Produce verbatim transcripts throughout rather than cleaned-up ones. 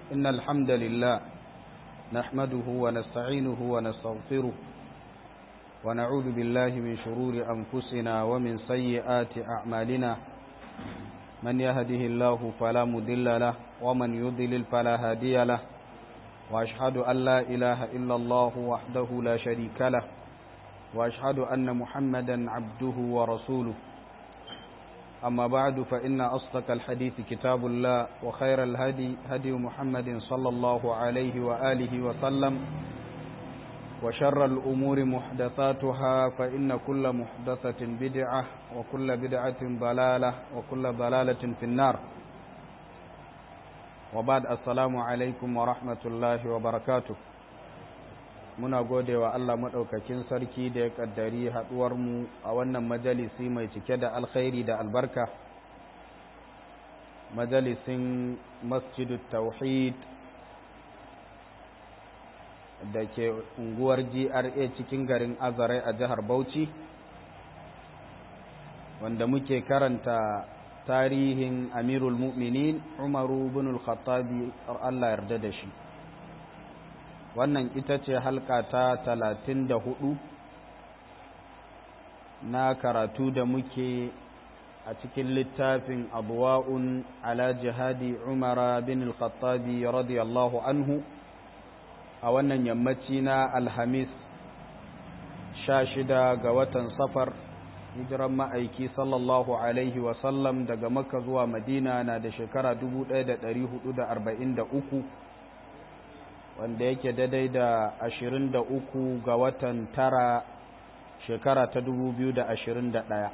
إن الحمد لله نحمده ونستعينه ونستغفره ونعوذ بالله من شرور أنفسنا ومن سيئات أعمالنا من يهده الله فلا مضل له ومن يضلل فلا هادي له وأشهد أن لا إله إلا الله وحده لا شريك له وأشهد أن محمدا عبده ورسوله أما بعد فإن أصدق الحديث كتاب الله وخير الهدي هدي محمد صلى الله عليه وآله وسلم وشر الأمور محدثاتها فإن كل محدثة بدعة وكل بدعة ضلالة وكل ضلالة في النار وبعد السلام عليكم ورحمة الله وبركاته muna gode wa Allah maɗaukakin sarki da ya ƙaddari haɗuwarmu a wannan majalisi mai cike da alkhairi da albarka majalisin masjidut tauhid da ke unguwar G R A cikin garin Azare a jihar Bauchi wanda muke karanta tarihin Amirul Mu'minin Umaru bin al-Khattabi Allah yarda da shi wannan ita ce halka ta talatin da hudu na karatu da muke a cikin littafin abuwa'un ala jihadi umara bin al-khattabi radiyallahu anhu a wannan yammaci na alhamis sha shida ga watan safar hijiran ma'aiki sallallahu alaihi wasallam daga makka zuwa madina na da shekara dubu ɗaya da ɗari hudu da arba'in da uku wanda yake daidai da ashirin da uku ga watan tara shekara ta dubu biyu da ashirin da ɗaya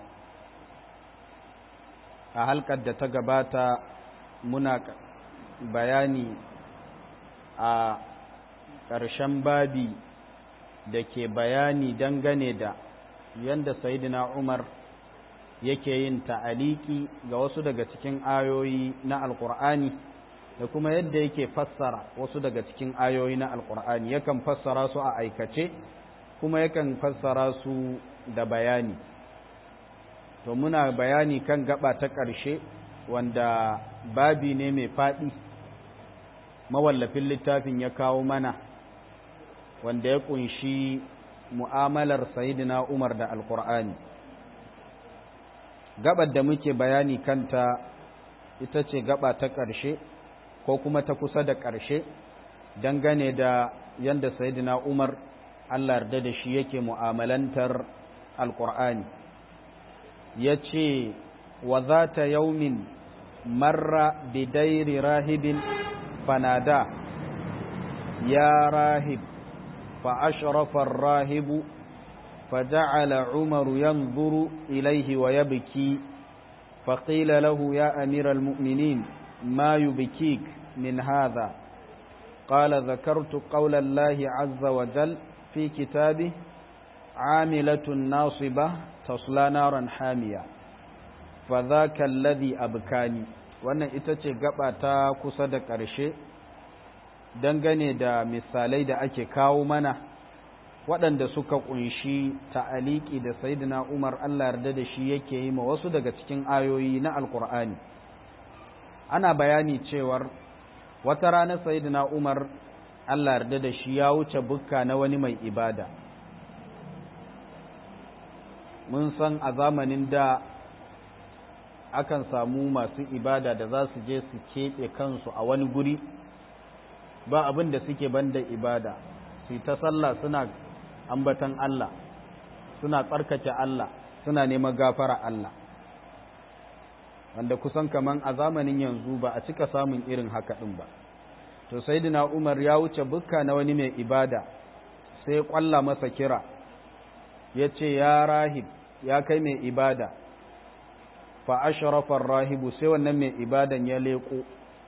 a halkar da ta gabata muna bayani a ƙarshen babi da ke bayani dangane da yadda sayidina umar yake yin ta'aliki ga wasu daga cikin ayoyi na alƙur'ani da kuma yadda yake fassara wasu daga cikin ayoyi na alkur'ani yakan fassara su a aikace kuma yakan fassara su da bayani to muna bayani kan gaba ta ƙarshe wanda babi ne mai faɗi mawallafin littafin ya kawo mana wanda ya ƙunshi mu'amalar sayidina umar da alkur'ani gabar da muke bayani kanta ita ce gaba ta ƙarshe ko kuma ta kusa da ƙarshe dangane da yadda sayyidina Umar Allah yarda da shi yake mu'amalantar alƙur'ani ya ce wa za ta yaumin marra bidairi rahibin fanada ya rahib fa ashrafa rahibu فجعل عمر ينظر إليه ويبكي فقيل له يا أمير المؤمنين ما يبكيك من هذا قال ذكرت قول الله عز وجل في كتابه عاملة ناصبة تصلى نارا حامية فذاك الذي أبكاني wannan ita ce gaba ta kusa da ƙarshe dangane da misalai da ake kawo mana waɗanda suka ƙunshi ta'aliki da sayyidina Umar Allah yarda da shi yake yi ma wasu daga cikin ayoyi na Alƙur'ani ana bayani cewar wata rana sayyidina Umar Allah yarda da shi ya wuce bukka na wani mai ibada mun san a zamanin da akan samu masu ibada da za su je su keɓe kansu a wani guri ba abin da suke banda ibada su ta sallah suna ambatan Allah suna tsarkake Allah suna neman gafara Allah wanda kusan kaman a zamanin yanzu ba a cika samun irin haka ɗin ba to sayyidina Umar ya wuce bukka na wani mai ibada sai ya kwalla masa kira ya ce ya rahib ya kai mai ibada fa ashrafa rahibu sai wannan mai ibadan ya leko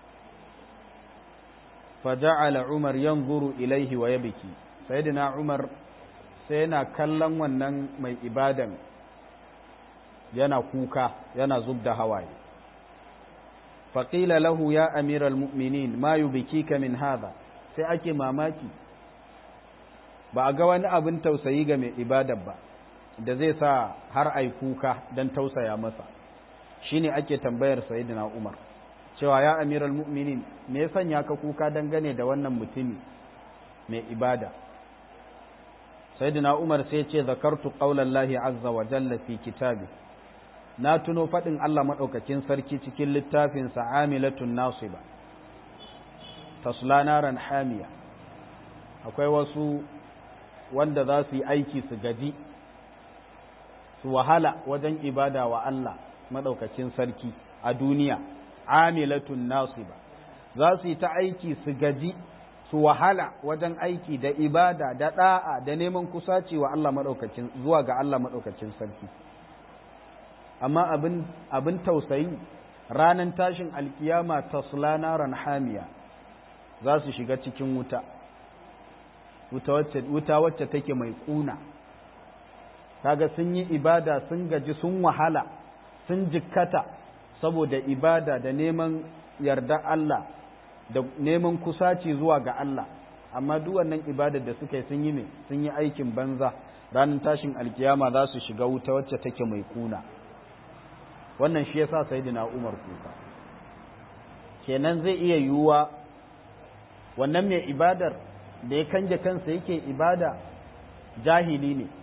fa ja'ala Umar yanzuru ilaihi wa yabki sayyidina Umar sai yana kallon wannan mai ibadan yana kuka yana zubda hawaye faƙila lahu ya amiral mu'minin ma yubkika min hadha sai ake mamaki ba a ga wani abin tausayi ga mai ibadar ba da zai sa har ai kuka dan tausaya masa shine ake tambayar sayyidina Umar cewa ya amiral mu'minin me ya sanya ka kuka dangane da wannan mutumi mai ibada sayyidina Umar sai ce zakartu qaulallahi azza wa jalla fi kitabi na tuno fadin Allah madaukakin sarki cikin littafin sa amilatun nasiba tasla naran hamiya akwai wasu wanda za su yi aiki su gaji su wahala wajen ibada wa Allah madaukakin sarki a duniya amilatun nasiba za su yi ta aiki su gaji su wahala wajen aiki da ibada da da'a da neman kusaci wa Allah madaukakin zuwa ga Allah madaukakin sarki amma abin abin tausayi ranan tashin alkiyama tasla naran hamiya za su shiga cikin wuta wuta wacce wuta wacce take mai kuna kaga sun yi ibada sun gaji sun wahala sun jikkata saboda ibada da neman yarda Allah da neman kusaci zuwa ga Allah amma duk wannan ibadar da suka yi sun yi ne sun yi aikin banza ranar tashin alkiyama za su shiga wuta wacce take mai kuna wannan shi yasa sayyidina Umar kuka kenan zai iya yiwuwa wannan mai ibadar da ya kanje kansa yake ibada jahili ne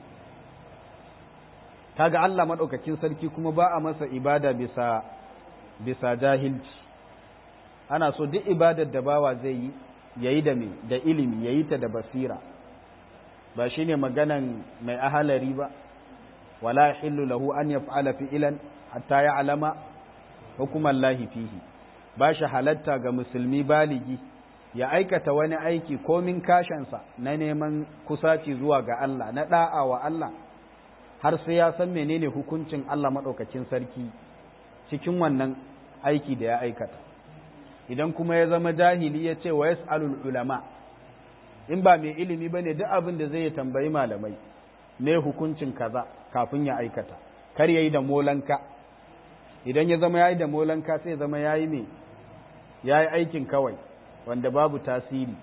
kaga Allah madaukakin sarki kuma ba a masa ibada bisa bisa jahilci ana so duk ibadar da bawa zai yi yayi da me da ilimi yayi ta da basira ba shine maganan mai ahalari ba wala yahillu lahu an yaf'ala fi'lan hatta ya'lama hukuman lahi fihi ba shi halatta ga musulmi baligi ya aikata wani aiki komin kashansa na neman kusaci zuwa ga Allah na da'a wa Allah har sai ya san menene hukuncin Allah madaukakin sarki cikin wannan aiki da ya aikata idan kuma ya zama jahili ya ce wa yas'alul ulama in ba mai ilimi bane duk abin da zai tambayi malamai ne hukuncin kaza kafin ya aikata kar yayi da molanka idan ya zama yayi da molanka sai zama yayi me yayi aikin kawai wanda babu tasiri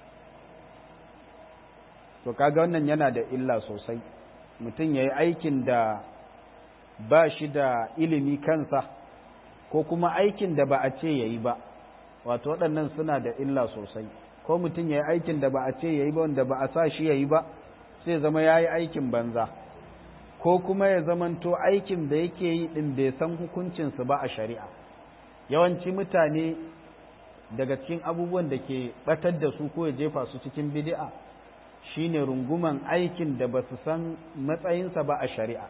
to kaga wannan yana da illa sosai mutum yayi aikin da ba shi da ilimi kansa ko kuma aikin da ba a ce yayi ba wato waɗannan suna da illa sosai ko mutum yayi aikin da ba a ce yayi ba wanda ba a sa shi yayi ba sai zama yayi aikin banza ko kuma ya zamanto aikin da yake yi din bai san hukuncinsu ba a shari'a yawanci mutane daga cikin abubuwan da ke batar da su ko ya jefa su cikin bid'a shine runguman aikin da ba su san matsayinsa ba a shari'a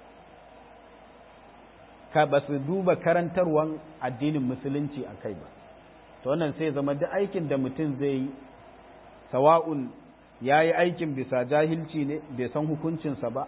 ka ba su duba karantarwan addinin musulunci a kai ba to wannan sai zama duk aikin da mutum zai yi sawa'un ya yi aikin bisa jahilci ne bai san hukuncinsa ba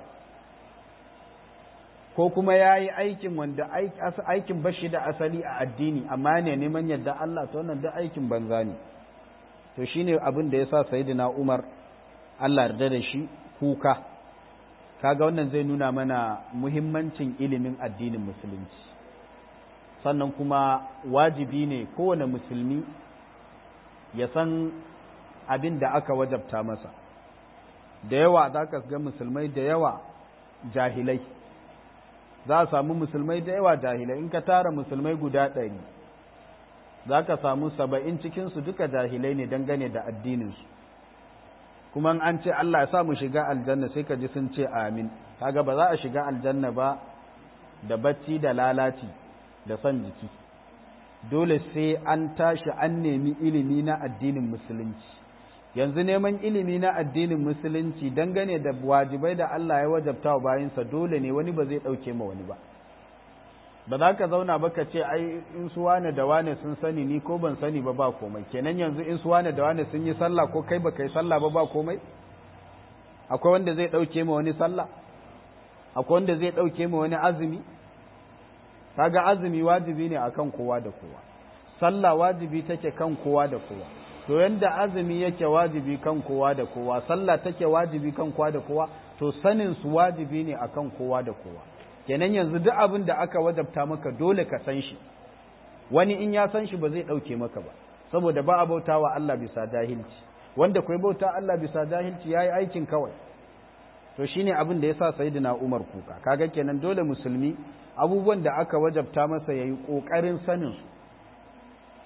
ko kuma ya yi aikin wanda aikin bashi da asali a addini amma ne neman yadda Allah to wannan duk aikin banza ne to shine abin da yasa sayyidina Umar Allah yarda da shi kuka kaga wannan zai nuna mana muhimmancin ilimin addinin musulunci sannan kuma wajibi ne kowane musulmi ya san abin da aka wajabta masa da yawa zaka ga musulmai da yawa jahilai za a samu musulmai da yawa jahilai in ka tara musulmai guda ɗari za ka samu saba'in cikinsu duka jahilai ne dangane da addininsu kuma an ce Allah ya sa mu shiga aljanna sai ka ji sun ce amin kaga ba za a shiga aljanna ba da bacci da lalaci da son jiki dole sai an tashi an nemi ilimi na addinin musulunci yanzu neman ilimi na addinin musulunci dangane da wajibai da Allah ya wajabta wa bayinsa dole ne wani ba zai ɗauke ma wani ba ba za ka zauna ba ka ce ai in su wane da wane sun sani ni ko ban sani ba ba komai kenan yanzu in su wane da wane sun yi sallah ko kai ba kai sallah ba ba komai akwai wanda zai ɗauke ma wani sallah akwai wanda zai ɗauke ma wani azumi kaga azumi wajibi ne akan kowa da kowa sallah wajibi take kan kowa da kowa to yanda azumi yake wajibi kan kowa da kowa sallah take wajibi kan kowa da kowa to sanin su wajibi ne akan kowa da kowa kenan yanzu duk abin da aka wajabta maka dole ka san shi wani in ya san shi ba zai dauke maka ba saboda ba a bauta wa Allah bisa jahilci wanda kai bauta Allah bisa jahilci yayi aikin kawai to shine abin da yasa sayyidina Umar kuka kaga kenan dole musulmi abubuwan da aka wajabta masa yayi kokarin sanin su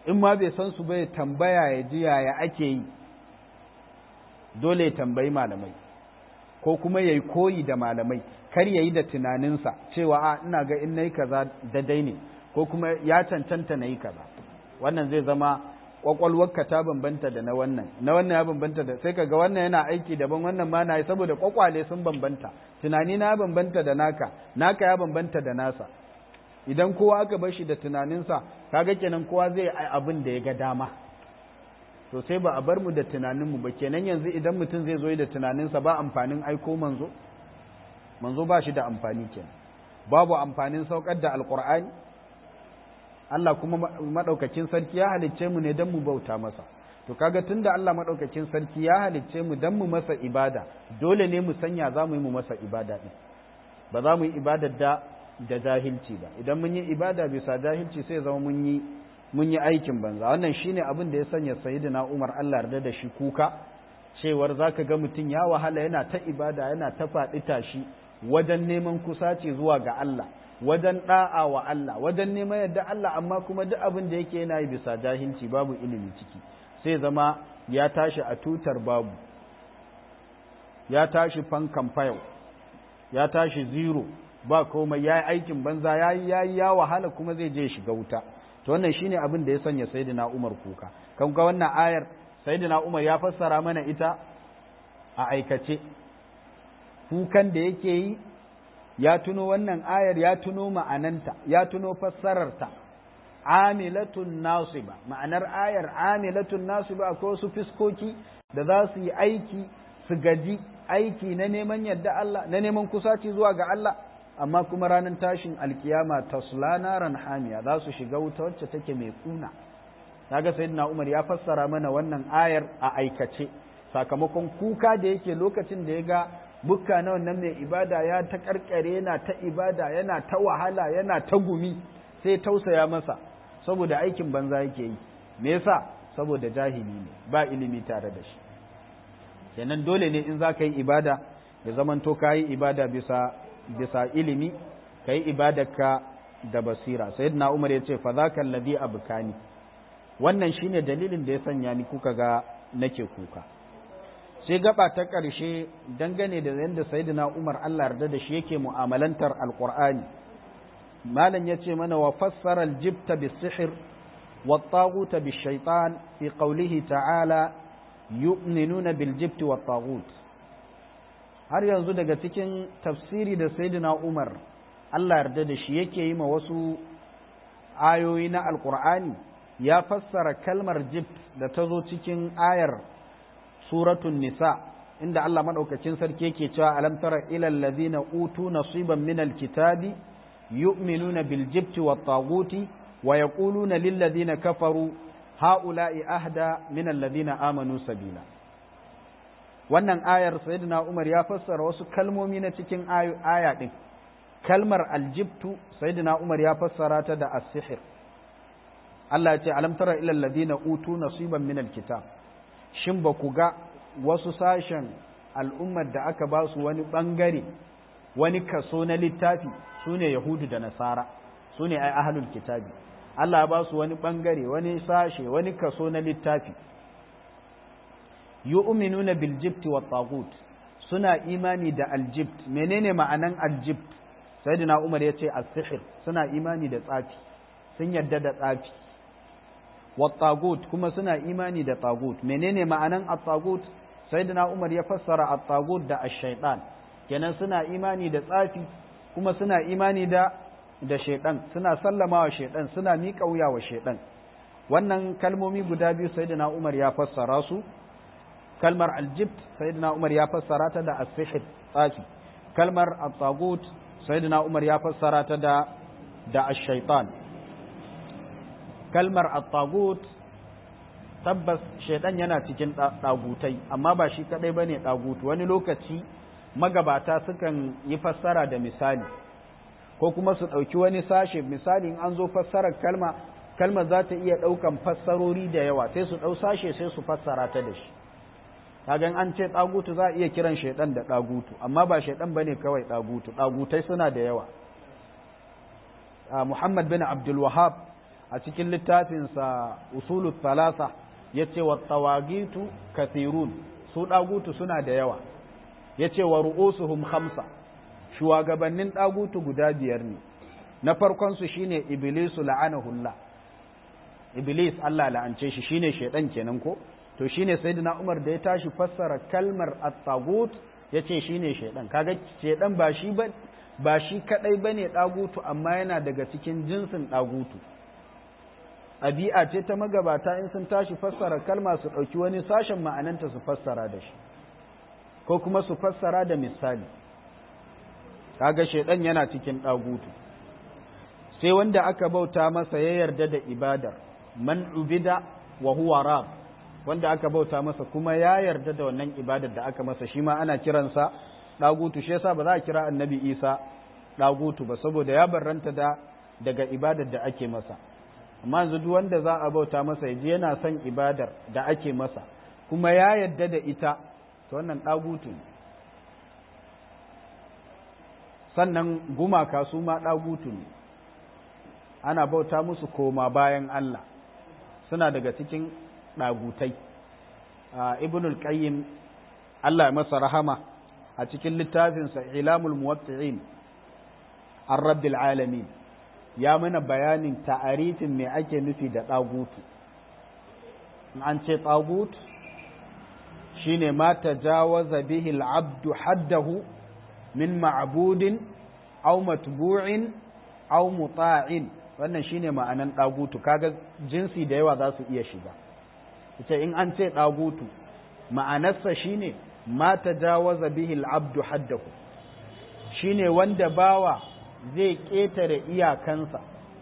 in ma bai san su ba ya tambaya ya ji yaya ake yi, dole ya tambayi malamai ko kuma ya yi koyi da malamai, kar ya yi da tunaninsa cewa a ina ga in na yi kaza daidai ne ko kuma ya cancanta na yi kaza. Wannan zai zama kwakwalwarka ta bambanta da na wannan, na wannan ya bambanta da, sai kaga wannan yana aiki daban wannan ma na yi, saboda kwakwale sun bambanta, tunani na ya bambanta da naka, naka ya bambanta da nasa. Idan kowa aka bar shi da tunaninsa, kaga kenan kowa zai yi abin da ya ga dama. To sai ba a bar mu da tunaninmu ba, kenan yanzu idan mutum zai zo yi da tunaninsa ba amfanin aiko manzo, manzo ba shi da amfani kenan. Babu amfanin saukar da alkur'ani. Allah kuma maɗaukakin sarki ya halicce mu ne don mu bauta masa. To kaga tunda Allah maɗaukakin sarki ya halicce mu don mu masa ibada, dole ne mu sanya za mu yi mu masa ibada ɗin. Ba za mu yi ibadar da da jahilci ba. Idan mun yi ibada bisa jahilci sai zama mun yi mun yi aikin banza. Wannan shine abin da ya sanya Sayyidina Umar Allah yarda da shi kuka, cewar zaka ga mutum ya wahala yana ta ibada yana ta faɗi tashi wajen neman kusaci zuwa ga Allah, wajen da'a wa Allah, wajen neman yadda Allah, amma kuma duk abin da yake yana yi bisa jahilci, babu ilimi ciki, sai zama ya tashi a tutar babu, ya tashi fankan fayau, ya tashi zero, ba komai, ya yi aikin banza, ya yi ya yi ya wahala kuma zai je shiga wuta. To wannan shine abin da ya sanya Sayyidina Umar kuka. Kan ga wannan ayar Sayyidina Umar ya fassara mana ita a aikace. Kukan da yake yi ya tuno wannan ayar, ya tuno ma'ananta, ya tuno fassararta. Amilatun nasiba, ma'anar ayar amilatun nasiba, akwai wasu fiskoki da za su yi aiki su gaji, aiki na neman yadda Allah, na neman kusaci zuwa ga Allah, amma kuma ranar tashin alkiyama tasla naran hamiya, za su shiga wuta wacce take mai kuna. Kaga sayyidina Umar ya fassara mana wannan ayar a aikace, sakamakon kuka da yake lokacin da ya ga bukka na wannan mai ibada ya ta karkare, yana ta ibada, yana ta wahala, yana ta gumi, sai tausaya masa saboda aikin banza yake yi. Me yasa? Saboda jahili ne, ba ilimi tare da shi. Kenan dole ne in za ka yi ibada ya zamanto ka yi ibada bisa bisa ilimi, ka yi ibadarka da basira. Sayyidina Umar ya ce fa zaka alladhi abkani, wannan shine dalilin da ya sanya ni kuka ga nake kuka. Sai gaba ta ƙarshe dangane da yadda Sayyidina Umar Allah yarda da shi yake mu'amalantar Alƙur'ani. Malam ya ce mana wa fassara aljibta bis-sihr wa at-taghuta bish-shaytan fi qawlihi ta'ala yu'minuna bil-jibti wat-taghut. Har yanzu daga cikin tafsiri da Sayyidina Umar Allah yarda da shi yake yi ma wasu ayoyi na Alƙur'ani, ya fassara kalmar jibt da ta zo cikin ayar suratun nisa, inda Allah madaukakin sarki yake cewa alam tara ila allazina utu nasiban min alkitabi yu'minuna bil jibti wat taguti wa yaquluna lil ladina kafaru haula'i ahda min alladhina amanu sabila. Wannan ayar Sayyidina Umar ya fassara wasu kalmomi na cikin aya din. Kalmar aljibtu Sayyidina Umar ya fassara ta da as-sihr. Allah ya ce alam tara ila alladhina utu nasiban min alkitab, shin ba ku ga wasu sashen al'ummar da aka ba su wani ɓangare, wani kaso na littafi, su ne Yahudu da Nasara, su ne ai ahlul kitabi. Allah ya ba su wani ɓangare, wani sashe, wani kaso na littafi. Yu'minuna bil jibti wat tagut, suna imani da aljibt. Menene ma'anan aljibt? Sayyidina Umar ya ce as-sihr, suna imani da tsafi, sun yadda da tsafi. Wat-tagut kuma suna imani da tagut. Menene ma'anan at-tagut? Sayyidina Umar ya fassara at-tagut da ash-shaytan. Kenan suna imani da tsafi kuma suna imani da da shaytan, suna sallama wa shaytan, suna miƙa wuya wa shaytan. Wannan kalmomi guda biyu Sayyidina Umar ya fassara su. Kalmar al-jibt Sayyidina Umar ya fassara ta da as-sihr, tsafi. Kalmar at-tagut Sayyidina Umar ya fassara ta da da ash-shaytan. Kalmar at-tagut tabbas shaidan yana cikin dagutai, amma ba shi kadai bane dagutu. Wani lokaci magabata sukan yi fassara da misali, ko kuma su dauki wani sashe misali. In an zo fassarar kalma, kalmar za ta iya daukan fassarori da yawa, sai su dau sashe sai su fassara ta da shi. kaga an ce dagutu za a iya kiran shaidan da dagutu, amma ba shaidan bane kawai dagutu, dagutai suna da yawa. Muhammad bin Abdul Wahhab a cikin littafinsa usulut thalatha yace wa tawagitu kathirun, su dagutu suna da yawa. yace wa ru'usuhum khamsa, shugabannin dagutu guda biyar ne. na farkon su shine iblisu la'anahullah, iblis Allah la'ance shi, shine shedan kenan ko. to shine sayyidina Umar da ya tashi fassara kalmar at-tagut yace shine shedan. kaga shedan ba shi ba ba shi kadai bane dagutu, amma yana daga cikin jinsin dagutu. ɗabi'a ce ta magabata in sun tashi fassara kalma su ɗauki wani sashen ma'ananta su fassara da shi, ko kuma su fassara da misali. kaga shedan yana cikin dagutu. sai wanda aka bauta masa ya yarda da ibadar, man ubida wa huwa rab, wanda aka bauta masa kuma ya yarda da wannan ibadar da aka masa, shi ma ana kiransa dagutu. shi yasa ba za a kira annabi Isa dagutu ba, saboda ya barranta da daga ibadar da ake masa. amma yanzu duk wanda za a bauta masa yaji yana son ibadar da ake masa kuma ya yarda da ita, to wannan dagutu ne. sannan gumaka su ma dagutu ne, ana bauta musu koma bayan Allah, suna daga cikin ɗagutai. ibnul qayyim Allah ya masa rahama a cikin littafinsa ilamul muwatti'in an rabbil alamin ya mana bayanin ta'arifin me ake nufi da ɗagutu. an ce ɗagut shine ma tajawaza bihi al-abdu haddahu min ma'budin aw matbu'in aw muta'in, wannan shine ma'anan ɗagutu. kaga jinsi da yawa za su iya shiga. ita in an ce ɗagutu ma'anarsa shine ma tajawaza bihi al-abdu haddahu, shine wanda bawa zai ƙetare iyakansa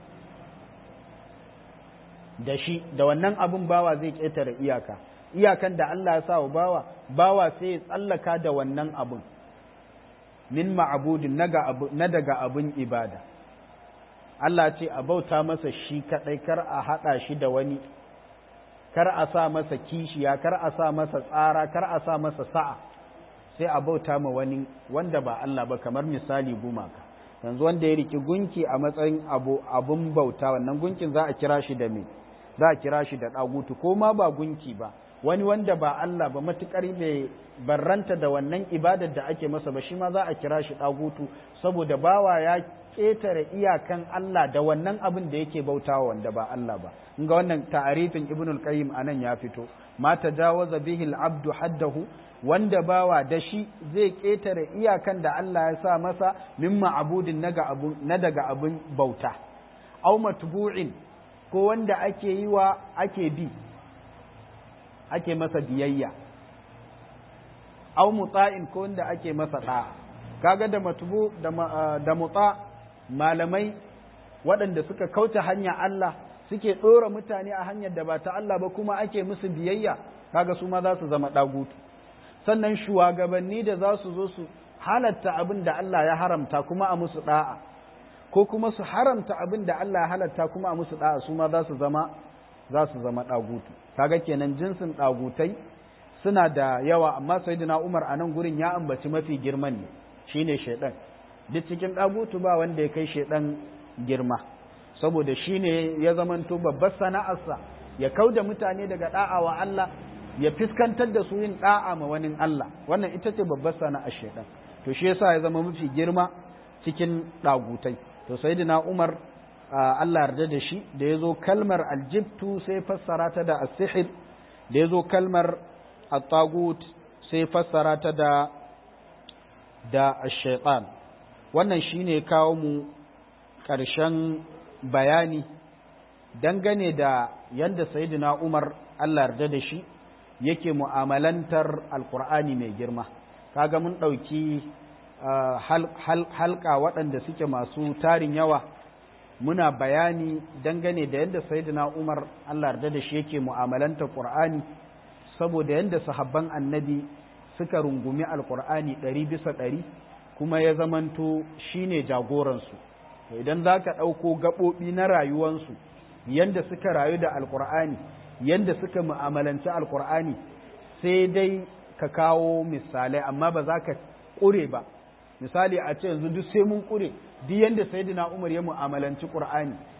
da shi, da wannan abun bawa zai ƙetare iyaka, iyakan da Allah ya sa wa bawa, bawa sai ya tsallaka da wannan abun, min ma'budin na daga abun ibada. Allah ce a bauta masa shi kaɗai, kar a haɗa shi da wani, kar a sa masa kishiya, kar a sa masa tsara, kar a sa masa sa'a, sai a bauta ma wani wanda ba Allah ba, kamar misali gumaka. yanzu wanda ya riki gunki a matsayin abu abun bauta, wannan gunkin za a kira shi da me? za a kira shi da ɗagutu. ko ma ba gunki ba, wani wanda ba Allah ba, matukar bai barranta da wannan ibadar da ake masa ba, shi ma za a kira shi ɗagutu, saboda bawa ya ƙetare iyakan Allah da wannan abin da yake bautawa wanda ba Allah ba. in ga wannan ta'arifin ibnul qayyim anan ya fito, ma tajawaza bihi al-abdu haddahu, wanda bawa da shi zai ƙetare iyakan da Allah ya sa masa, min ma'budin na daga abin bauta, aw matbu'in, ko wanda ake yi wa ake bi, ake masa biyayya, aw muta'in, ko wanda ake masa da'a. kaga da matbu da da muta, malamai waɗanda suka kauce hanya Allah suke ɗora mutane a hanyar da ba ta Allah ba, kuma ake musu biyayya, kaga su ma za su zama ɗagutu. sannan shugabanni da za su zo su halatta abin da Allah ya haramta kuma a musu ɗa'a, ko kuma su haramta abin da Allah ya halatta kuma a musu ɗa'a, su ma za su zama za su zama ɗagutu. kaga kenan jinsin ɗagutai suna da yawa, amma sayyidina Umar a nan gurin ya ambaci mafi girman ne, shine shaidan. duk cikin ɗagutu ba wanda ya kai shaidan girma, saboda shine ya zamanto babbar sana'arsa ya kauda mutane daga da'a wa Allah, ya fiskantar da su yin da'a ma wani Allah. wannan ita ce babbar sana'ar shaidan. to shi yasa ya zama mafi girma cikin ɗagutai. to sayyidina Umar Allah yarda da shi, da yazo kalmar aljibtu sai fassara ta da as-sihr, da yazo kalmar at-tagut sai fassara ta da da ash-shaytan. wannan shine kawo mu ƙarshen bayani dangane da yadda sayyidina Umar Allah yarda da shi yake mu'amalantar alkur'ani mai girma. kaga mun ɗauki halka waɗanda suke masu tarin yawa, muna bayani dangane da yadda sayyidina Umar Allah yarda da shi yake mu'amalantar Qur'ani, saboda yadda sahabban annabi suka rungumi alkur'ani ɗari bisa ɗari, kuma ya zamanto shine jagoransu. idan za ka ɗauko gaɓoɓi na rayuwansu, yadda suka rayu da alkur'ani, yadda suka mu'amalanci alkur'ani, sai dai ka kawo misalai, amma ba za ka ƙure ba. misali a ce yanzu duk sai mun ƙure duk yadda sayyidina Umar ya mu'amalanci Qur'ani,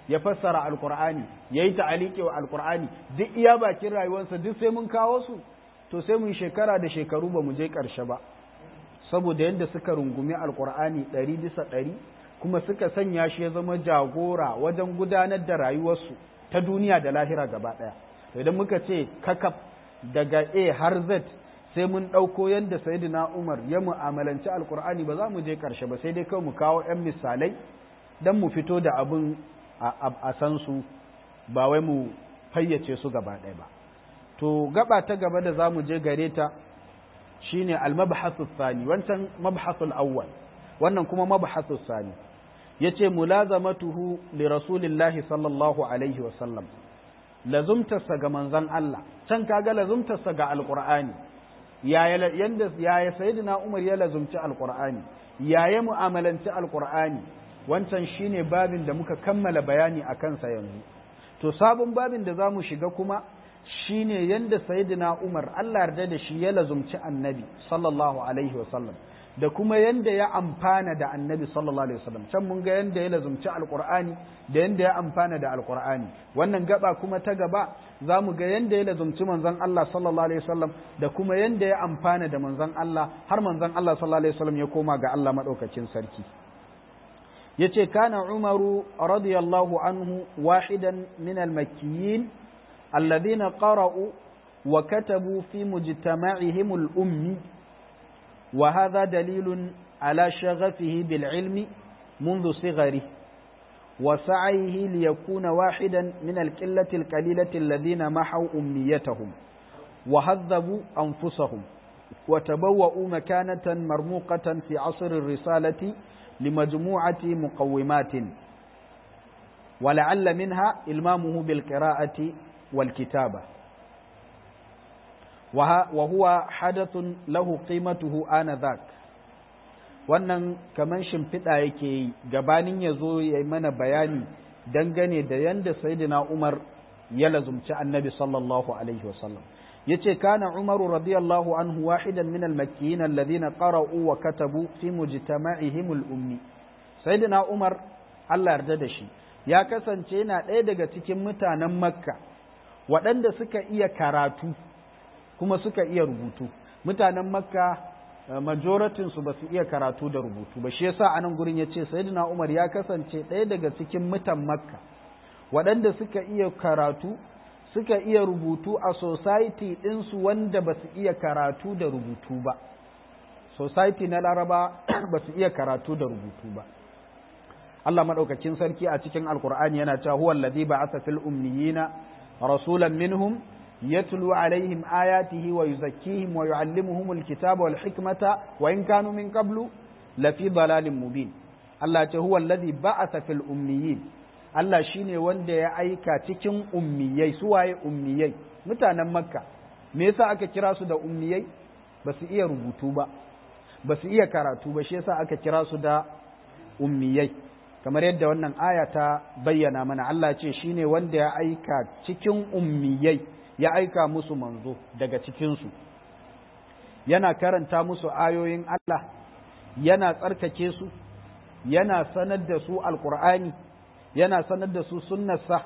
ya fassara alkur'ani ya yi ta'aliki wa alkur'ani duk iya bakin rayuwarsa duk sai mun kawo su to sai mun shekara da shekaru ba mu je ƙarshe ba saboda yadda suka rungumi alkur'ani ɗari bisa ɗari kuma suka sanya shi ya zama jagora wajen gudanar da rayuwarsu ta duniya da lahira gaba ɗaya idan muka ce kakaf daga A har Z sai mun ɗauko yadda sayyidina Umar ya mu'amalanci alkur'ani ba za mu je ƙarshe ba sai dai kawai mu kawo 'yan misalai don mu fito da abin a san su ba wai mu fayyace su gaba ɗaya ba to gaba ta gaba da za mu je gare ta shine al-mabhasu thani wancan mabhasul awwal wannan kuma mabhasu thani yace mulazamatuhu li rasulillahi sallallahu alaihi wa sallam lazumtarsa ga manzon Allah can kaga lazumtarsa ga alqur'ani yaya yanda yaya sayyidina Umar ya lazumci alqur'ani yaya mu'amalanci alqur'ani wancan shine babin da muka kammala bayani akan sa yanzu to sabon babin da zamu shiga kuma shine yanda sayyidina Umar Allah yarda da shi ya lazumci annabi sallallahu alaihi wasallam da kuma yanda ya amfana da annabi sallallahu alaihi wasallam can mun ga yanda ya lazumci alqur'ani da yanda ya amfana da alqur'ani wannan gaba kuma ta gaba zamu ga yanda ya lazumci manzon Allah sallallahu alaihi wasallam da kuma yanda ya amfana da manzon Allah har manzon Allah sallallahu alaihi wasallam ya koma ga Allah madaukakin sarki yace kana Umaru radiyallahu anhu wahidan min al-makkiyin الذين قرأوا وكتبوا في مجتمعهم الأمي وهذا دليل على شغفه بالعلم منذ صغره وسعيه ليكون واحدا من القلة القليلة الذين محوا أمنيتهم وهذبوا أنفسهم وتبوأوا مكانة مرموقة في عصر الرسالة لمجموعة مقومات ولعل منها إلمامه بالقراءة والكتابة وهو حدث له قيمته آنذاك wannan kaman shimfiɗa yake yi gabanin ya zo ya yi mana bayani dangane da yanda sayyidina Umar ya lazumci annabi sallallahu alaihi wasallam yace kana Umaru radiyallahu anhu wahidan min al-makkiyin alladhina qara'u wa katabu fi mujtama'ihim al-ummi sayyidina Umar Allah yarda da shi ya kasance yana ɗaya daga cikin mutanen Makka waɗanda suka iya karatu kuma suka iya rubutu mutanen Makka majoratinsu ba su iya karatu da rubutu ba shi yasa anan gurin ya ce sayyidina Umar ya kasance ɗaya daga cikin mutan Makka waɗanda suka iya karatu suka iya rubutu a society ɗinsu wanda ba su iya karatu da rubutu ba society na Laraba ba su iya karatu da rubutu ba Allah madaukakin sarki a cikin Alkur'ani yana cewa huwa allazi ba'atha fil ummiyina rasulan minhum يتلو عليهم آياته ويزكيهم ويعلمهم الكتاب والحكمة وإن كانوا من قبل لفي ضلال مبين الله هو الذي بعث في الأميين الله شيني wanda ya aika cikin ummiyai suwaye ummiyai mutanen Makka me yasa aka kira su da ummiyai ba su iya rubutu ba ba su iya karatu ba shi yasa aka kira su da ummiyai kamar yadda wannan aya ta bayyana mana Allah ce shine wanda ya aika cikin ummiyai ya aika musu manzo daga cikinsu yana karanta musu ayoyin Allah yana tsarkake su yana sanar da su alkur'ani yana sanar da su sunnarsa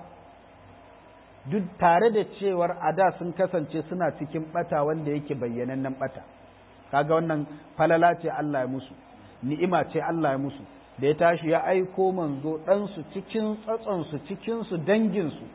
duk tare da cewar a da sun kasance suna cikin bata wanda yake bayyanannen bata kaga wannan falala ce Allah ya musu ni'ima ce Allah ya musu da ya tashi ya aiko manzo ɗansu cikin tsatsonsu cikinsu danginsu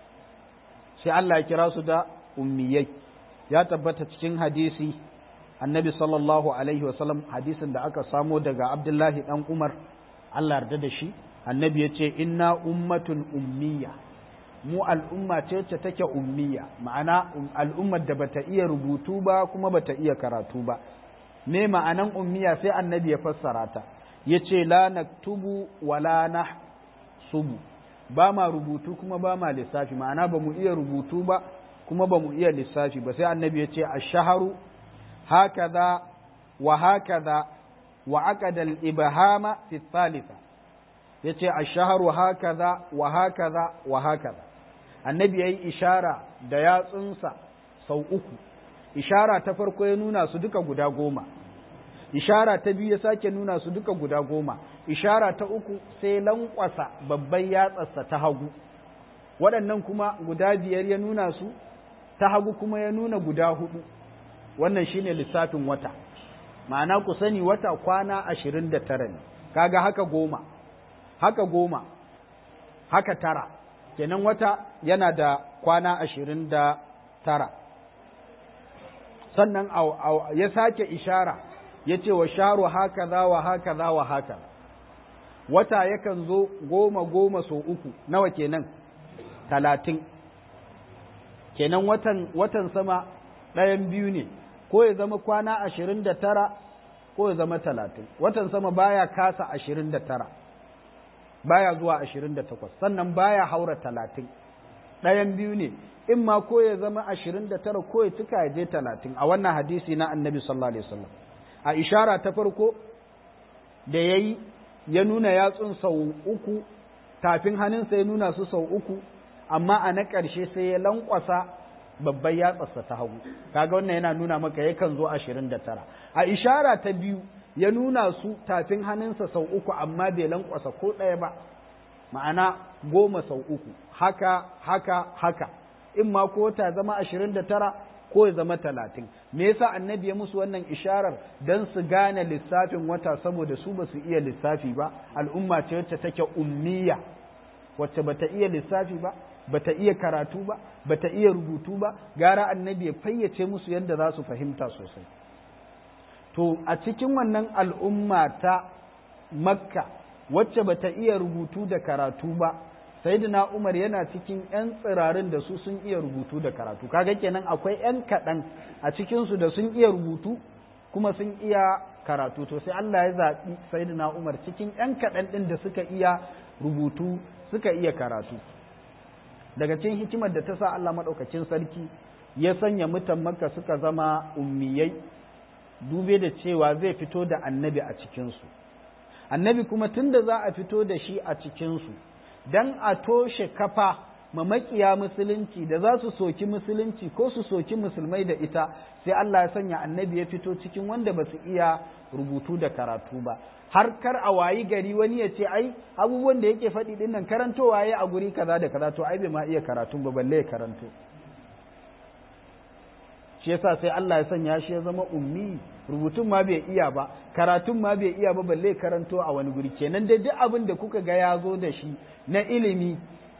sai Allah ya kira su da ummiyai ya tabbata cikin hadisi annabi sallallahu alaihi wasallam hadisin da aka samo daga Abdullahi dan Umar Allah yarda da shi annabi ya ce inna ummatun ummiya mu al'umma ce ce take ummiya ma'ana al'ummar da bata iya rubutu ba kuma bata iya karatu ba me ma'anan ummiya sai annabi ya fassara ta yace la naktubu wala nahsubu ba ma rubutu kuma ba ma lissafi ma'ana ba mu iya rubutu ba kuma ba mu iya lissafi ba sai annabi ya ce ash-shahru hakaza wa hakaza wa aqada al-ibhama fi thalitha yace ash-shahru hakaza wa hakaza wa hakaza annabi yayi ishara da yatsunsa sau uku ishara ta farko ya nuna su duka guda goma ishara ta biyu ya sake nuna su duka guda goma, ishara ta uku sai lankwasa babban yatsarsa ta hagu, waɗannan kuma guda biyar ya nuna su, ta hagu kuma ya nuna guda hudu. Wannan shine lissafin wata, ma'ana ku sani wata kwana ashirin da tara ne, kaga haka goma, haka goma, haka tara, kenan wata yana da kwana ashirin da tara. Sannan ya sake ishara ya ce wa sharu haka za wa haka za wa haka, wata yakan zo goma goma so uku, nawa kenan? Talatin. Kenan watan, watan sama ɗayan biyu ne, ko ya zama kwana ashirin da tara ko ya zama talatin. Watan sama baya kasa ashirin da tara, baya zuwa ashirin da takwas, sannan baya haura talatin. Ɗayan biyu ne, in ma ko ya zama ashirin da tara ko ya cika ya je talatin, a wannan hadisi na annabi sallallahu alaihi wasallam. A ishara ta farko da ya yi, ya nuna yatsun sau uku, tafin hannunsa ya nuna su sau uku, amma a na ƙarshe sai ya lankwasa babban yatsarsa ta hagu, kaga wannan yana nuna maka yakan zo ashirin da tara. A ishara ta biyu ya nuna su tafin hannunsa sau uku, amma bai lankwasa ko ɗaya ba, ma'ana goma sau uku, haka haka haka, in ma ko ta zama ashirin da tara ko ya zama talatin. Me yasa annabi ya musu wannan isharar? Dan su gane lissafin wata, saboda su ba su iya lissafi ba, al'umma ce wacce take ummiya, wacce bata iya lissafi ba, bata iya karatu ba, bata iya rubutu ba, gara annabi ya fayyace musu yadda za su fahimta sosai. To a cikin wannan al'umma ta Makka wacce bata iya rubutu da karatu ba, Sayyidina Umar yana cikin ‘yan tsirarin da su sun iya rubutu da karatu, kaga kenan akwai ‘yan kaɗan a cikinsu da sun iya rubutu kuma sun iya karatu. To sai Allah ya zaɓi Sayyidina Umar cikin ‘yan kaɗan ɗin da suka iya rubutu suka iya karatu. Daga cikin hikimar da ta sa Allah maɗaukacin sarki ya sanya mutan Makka suka zama ummiyai, dube da cewa zai fito da annabi a cikinsu. Annabi kuma tun da za a fito da shi a cikinsu, don a toshe kafa ma makiya musulunci da za su soki musulunci ko su soki musulmai da ita, sai Allah ya sanya annabi ya fito cikin wanda ba su iya rubutu da karatu ba, har kar a wayi gari wani ya ce ai abubuwan da yake faɗi ɗin nan karantowa ya a guri kaza da kaza, to ai bai ma iya karatu ba balle ya karanto. Shi yasa sai Allah ya sanya shi ya zama ummi, rubutun ma bai iya ba, karatun ma bai iya ba balle karanto a wani guri. Kenan dai duk abin da kuka ga ya zo da shi na ilimi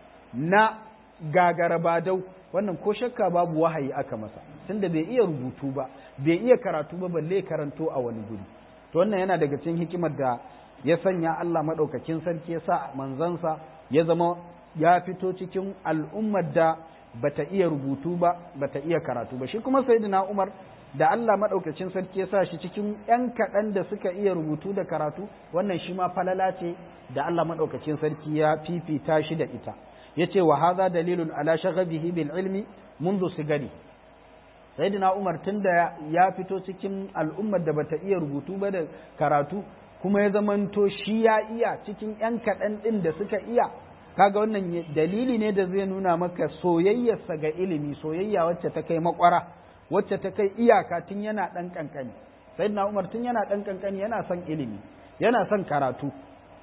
na gagarabadau, wannan ko shakka babu wahayi aka masa, tunda bai iya rubutu ba, bai iya karatu ba balle karanto a wani guri. To wannan yana daga cikin hikimar da ya sanya Allah madaukakin sarki ya sa manzansa ya zama ya fito cikin al'ummar da bata iya rubutu ba, bata iya karatu ba. Shi kuma Sayyidina Umar da Allah maɗaukacin sarki ya sa shi cikin ‘yan kaɗan da suka iya rubutu da karatu, wannan shi ma falala ce da Allah maɗaukacin sarki ya fifita shi da ita. Ya ce wa haza dalilun ala shaghabihi bil ilmi mundu sigari. Sayyidina Umar tun da ya fito cikin al'ummar da bata iya rubutu ba da karatu, kuma ya zamanto shi ya iya cikin ‘yan kaɗan ɗin da suka iya, kaga wannan dalili ne da zai nuna maka soyayyarsa ga ilimi, soyayya wacce ta kai makwara, wacce ta kai iyaka tun yana ɗan ƙanƙani. Sayyidina Umar tun yana ɗan ƙanƙani yana son ilimi, yana son karatu.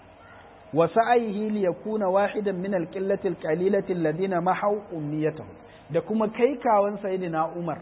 Wa sa'aihi li yakuna wahidan min al-qillati al-qalilati alladhina mahaw ummiyatahu, da kuma kai kawan Sayyidina Umar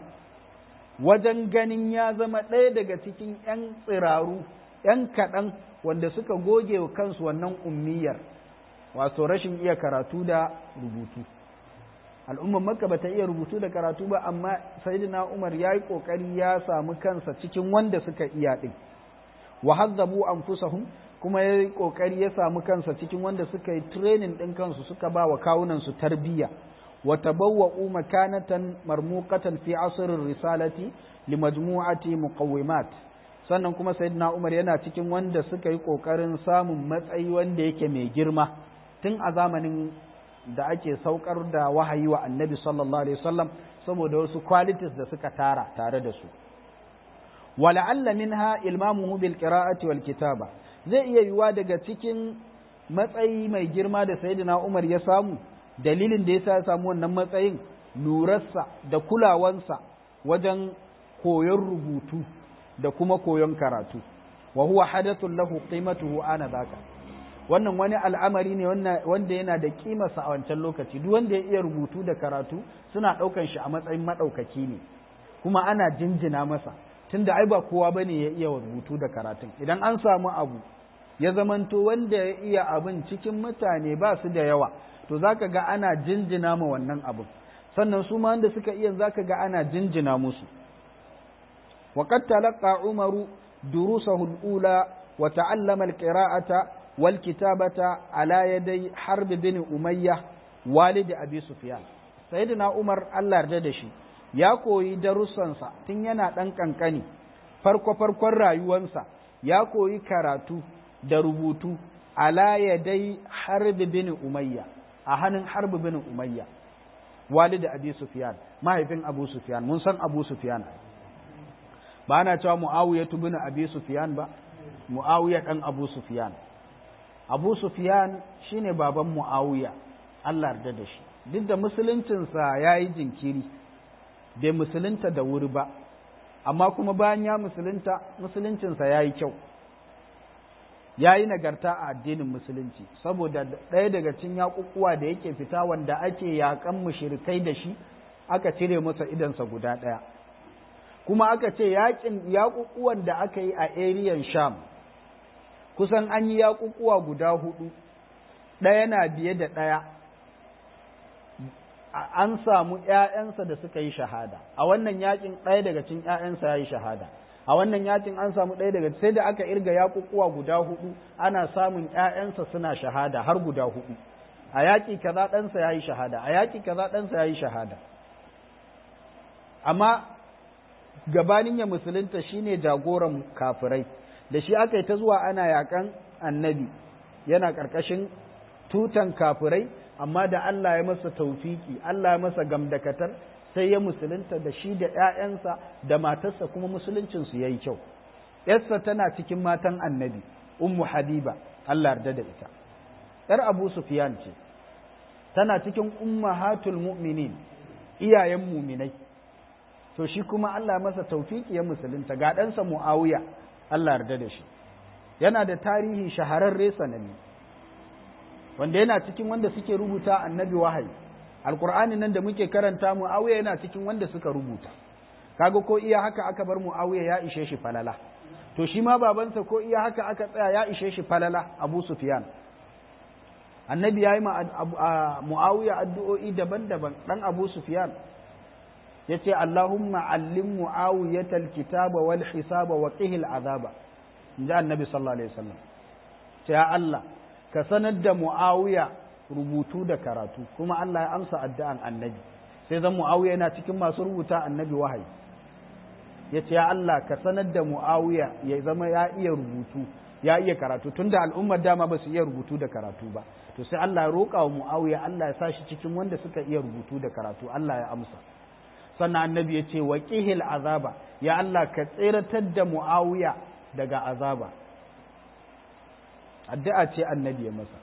wajen ganin ya zama ɗaya daga cikin ‘yan tsiraru, ‘yan kaɗan wanda suka goge wa kansu wannan ummiyar, wato rashin iya karatu da rubutu. Al'ummar Makka bata iya rubutu da karatu ba, amma Sayyidina Umar ya yi ƙoƙari ya samu kansa cikin wanda suka iya ɗin. Wa hazzabu anfusahum, kuma ya yi ƙoƙari ya samu kansa cikin wanda suka yi training ɗin kansu, suka ba wa kawunansu tarbiyya. Wa tabawwa'u makanatan marmuqatan fi asrir risalati li majmu'ati muqawwimat. Sannan kuma Sayyidina Umar yana cikin wanda suka yi ƙoƙarin samun matsayi wanda yake mai girma tun a zamanin da ake saukar da wahayi wa annabi sallallahu alaihi wasallam, saboda wasu qualities da suka tara tare da su. Wala'alla minha ilmamuhu bil qira'ati wal kitaba, zai iya yiwa daga cikin matsayi mai girma da Sayyidina Umar ya samu, dalilin da yasa ya samu wannan matsayin lurarsa da kulawansa wajen koyon rubutu da kuma koyon karatu. wa huwa hadathun lahu qimatuhu ana zaka wannan wani al'amari ne wanda yana da kimarsa a wancan lokaci duk wanda ya iya rubutu da karatu suna ɗaukan shi a matsayin maɗaukaki ne kuma ana jinjina masa tunda ai ba kowa bane ya iya rubutu da karatun idan an samu abu ya zamanto wanda ya iya abin cikin mutane ba su da yawa to zaka ga ana jinjina ma wannan abin sannan su ma wanda suka iya zaka ga ana jinjina musu wa qad talaqa umaru durusahu al-ula wa ta'allama al-qira'ata wal kitabata ala yaday harb bin umayya walid abi sufyan sayyidina umar Allah yarda da shi ya koyi darussansa tun yana dan kankani farko farkon rayuwarsa ya koyi karatu da rubutu ala yaday harb bin umayya a hannun harb bin umayya walid abi sufyan mahaifin abu sufyan mun san abu sufyan ba na cewa muawiya bin abi sufyan ba muawiya dan abu sufyan abu sufyan shine baban muawiya Allah yarda da shi duk da musuluncinsa yayi jinkiri bai musulunta da wuri ba amma kuma bayan ya musulunta musuluncinsa yayi kyau ya yi nagarta a addinin musulunci saboda ɗaya daga cikin yaƙuƙuwa da yake fita wanda ake yaƙan mushrikai da shi aka cire masa idansa guda ɗaya kuma aka ce yaƙin yaƙuƙuwan da aka yi a ariyan sham kusan an yi yaƙuƙuwa guda hudu ɗaya na biye da ɗaya an samu ‘ya'yansa da suka yi shahada a wannan yaƙin ɗaya daga cikin ‘ya'yansa ya yi shahada a wannan yakin an samu ɗaya daga sai da aka irga yaƙuƙuwa guda hudu ana samun ƴaƴansa suna shahada har guda hudu a yaƙi kaza ɗansa yayi shahada a yaƙi kaza ɗansa yayi shahada amma gabanin ya musulunta shine jagoran kafirai da shi aka yi ta zuwa ana yaƙan annabi yana ƙarƙashin tutan kafirai amma da Allah ya masa taufiki Allah ya masa gamdakatar sai ya musulunta da shi da ‘ya'yansa da matarsa kuma musuluncinsu ya yi kyau. ‘Yarsa tana cikin matan annabi, Ummu Habiba, Allah yarda da ita. ‘Yar Abu Sufyan ce, tana cikin ummahatul mu'minin, iyayen muminai. To shi kuma Allah masa taufiki ya musulunta ga ɗansa Mu'awiya, Allah yarda da shi. Yana da tarihi shahararre sananne, wanda yana cikin wanda suke rubuta annabi wahayi. alkur'ani nan da muke karanta muawiya yana cikin wanda suka rubuta kaga ko iya haka aka bar muawiya ya ishe shi falala to shi ma babansa ko iya haka aka tsaya ya ishe shi falala abu sufyan annabi yayi ma muawiya addu'o'i daban-daban dan abu sufyan yace allahumma allim muawiyatal kitaba wal hisaba wa qihil azaba inda annabi sallallahu alaihi wasallam ya Allah ka sanar da muawiya rubutu da karatu kuma Allah ya amsa addu'an annabi sai zan Muawiya yana cikin masu rubuta annabi wahayi yace ya Allah ka sanar da Muawiya ya zama ya iya rubutu ya iya karatu tunda al'ummar dama ba su iya rubutu da karatu ba to sai Allah ya roƙa wa Muawiya Allah ya sa shi cikin wanda suka iya rubutu da karatu Allah ya amsa sannan annabi ya ce wa qihil azaba ya Allah ka tsiratar da Muawiya daga azaba addu'a ce annabi ya masa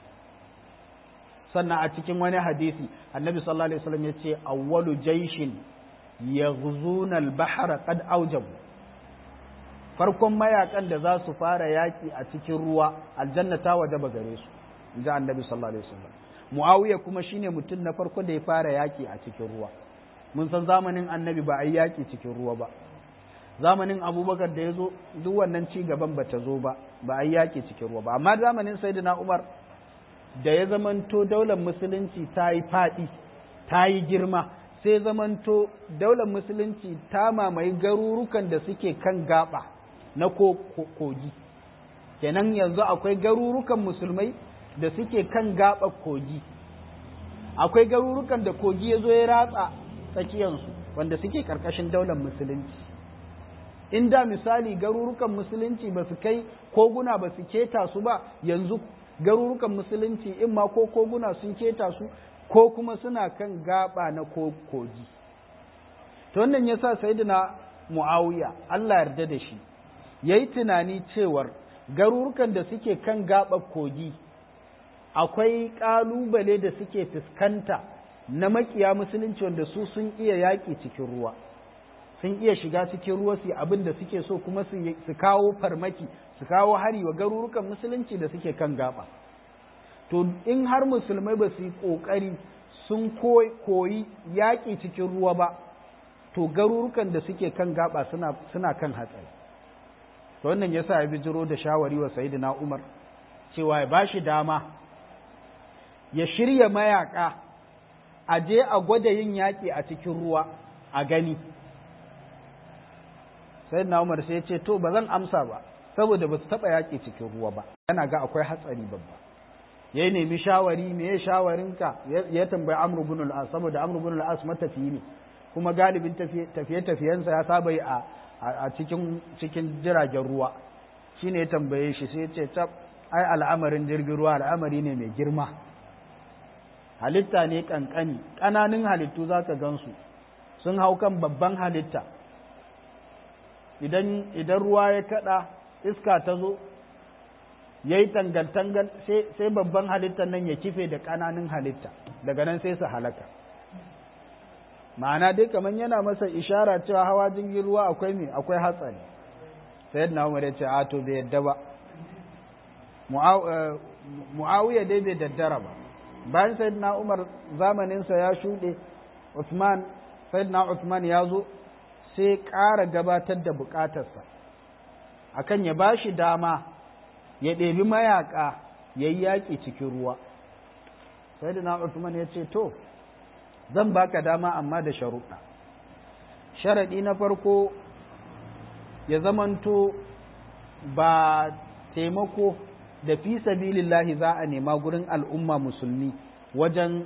sannan a cikin wani hadisi annabi sallallahu alaihi wasallam yace awwalu jaishin yaghzuna al-bahra qad awjabu farkon mayakan da za su fara yaki a cikin ruwa aljanna ta wajaba gare su inji annabi sallallahu alaihi wasallam muawiya kuma shine mutum na farko da ya fara yaki a cikin ruwa mun san zamanin annabi ba a yi yaki cikin ruwa ba zamanin abubakar da ya zo duk wannan ci gaban ba ta zo ba ba a yi yaki cikin ruwa ba amma zamanin sayyidina umar da ya zamanto daular musulunci ta yi faɗi ta yi girma sai zamanto daular musulunci ta mamaye garurukan da suke kan gaba na kogi kenan yanzu akwai garurukan musulmai da suke kan gaba kogi akwai garurukan da kogi ya zo ya ratsa tsakiyarsu wanda suke ƙarƙashin daular musulunci inda misali garurukan musulunci ba su kai koguna ba su keta su ba yanzu garurukan musulunci in ma ko koguna sun keta su ko kuma suna kan gaba na kogi to wannan yasa sayyidina Muawiya Allah yarda da shi yayi tunani cewar garurukan da suke kan gaba kogi akwai kalubale da suke fuskanta na makiya musulunci wanda su sun iya yaƙi cikin ruwa sun iya shiga cikin ruwa su abin da suke so kuma su kawo farmaki su kawo hari wa garurukan musulunci da suke kan gaba. To in har musulmai ba su yi ƙoƙari sun koyi yaƙi cikin ruwa ba, to garurukan da suke kan gaba suna, suna kan hatsari. To wannan yasa ya bijiro da shawari wa Sayyidina Umar cewa ya ba shi dama ya shirya mayaƙa a je a gwada yin yaƙi a cikin ruwa a gani. Sayyidina Umar sai ya ce to ba zan amsa ba saboda ba su taɓa yaƙi cikin ruwa ba, yana ga akwai hatsari babba. Ya nemi shawari, me ya shawarinka? Ya tambayi Amr ibn al-As saboda Amr ibn al-As matafiyi ne kuma galibin tafiye-tafiyensa ya saba yi a cikin cikin jiragen ruwa. Shine ya tambaye shi sai ya ce tab ai al'amarin jirgin ruwa al'amari ne mai girma, halitta ne kankani, ƙananun halittu zaka gansu sun hau kan babban halitta. Idan idan ruwa ya kada iska ta zo ya yi tangal-tangal sai babban halittar nan ya kife da ƙananun halitta, daga nan sai su halaka. Ma'ana dai kamar yana masa ishara cewa hawa jirgin ruwa akwai me akwai hatsari. Sayyidina Umar ya ce a to bai yadda ba. Muawiya dai bai daddara ba. Bayan Sayyidina Umar zamaninsa ya shuɗe, Uthman Sayyidina Uthman ya zo sai ƙara gabatar da buƙatarsa akan ya ba shi dama ya ɗebi mayaƙa ya yi yaƙi cikin ruwa. Sayyidina Uthman ya ce to zan baka dama amma da sharuɗa. Sharaɗi na farko ya zamanto ba taimako da fi sabilillahi za a nema gurin al'umma musulmi wajen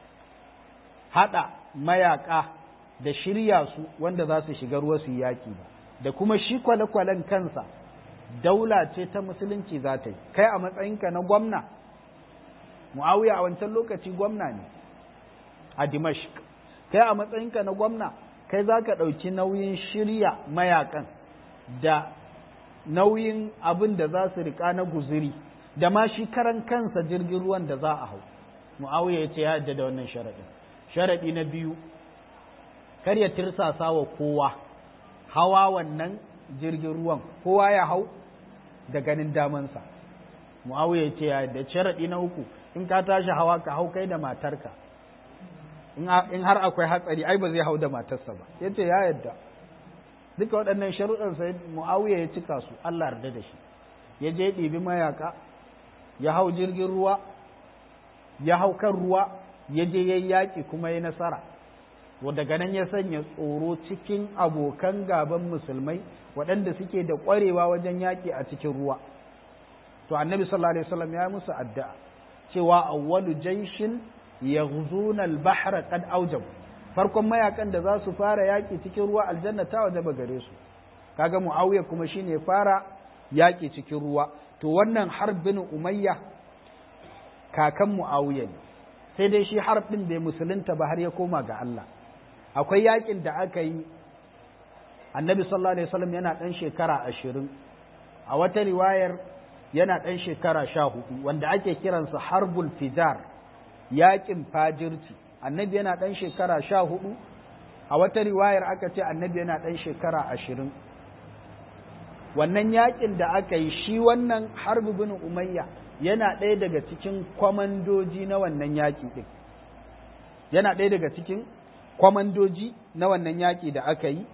haɗa mayaƙa da shirya su wanda za su shiga ruwa su yi yaƙi ba, da kuma shi kwale-kwalen kansa daula ce ta musulunci za ta yi. Kai a matsayinka na gwamna, Muawiya a wancan lokaci gwamna ne a Dimashq, kai a matsayinka na gwamna kai za ka ɗauki nauyin shirya mayakan da nauyin abin da za su riƙa na guziri da ma shi karan kansa jirgin ruwan da za a hau. Muawiya ya ce ya yadda da wannan sharaɗin. Sharaɗi na biyu, kar ya tirsasa wa kowa hawa wannan jirgin ruwan, kowa ya hau da ganin damansa. Muawiya ya ce ya yadda. Sharaɗi na uku, in ka tashi hawa ka hau kai da matarka, in har akwai hatsari ai ba zai hau da matarsa ba. Ya ce ya yadda. Duka waɗannan sharuɗan sai Muawiya ya cika su, Allah yarda da shi. Ya je ɗibi mayaka, ya hau jirgin ruwa, ya hau kan ruwa, ya je ya yaƙi kuma ya nasara. Daga nan ya sanya tsoro cikin abokan gaban musulmai waɗanda suke da ƙwarewa wajen yaƙi a cikin ruwa. To annabi sallallahu alaihi wasallam ya musu addu'a cewa awwalu jayshin yaghzuna al-bahra qad awjab, farkon mayakan da za su fara yaƙi cikin ruwa aljanna ta wajaba gare su. Kaga Muawiya kuma shine fara yaƙi cikin ruwa. To wannan Harb bin Umayya kakan Muawiya ne, sai dai shi Harb din bai musulunta ba har ya koma ga Allah. Akwai yaƙin da aka yi annabi sallallahu alaihi wasallam yana ɗan shekara ashirin, a wata riwayar yana ɗan shekara sha hudu, wanda ake kiransa Harbul Fijar, yaƙin fajirci. Annabi yana ɗan shekara sha hudu, a wata riwayar aka ce annabi yana ɗan shekara ashirin. Wannan yaƙin da aka yi shi wannan Harb bin Umayya yana ɗaya daga cikin kwamandoji na wannan yaƙi ɗin. Yana ɗaya daga cikin kwamandoji na wannan yaƙi da aka yi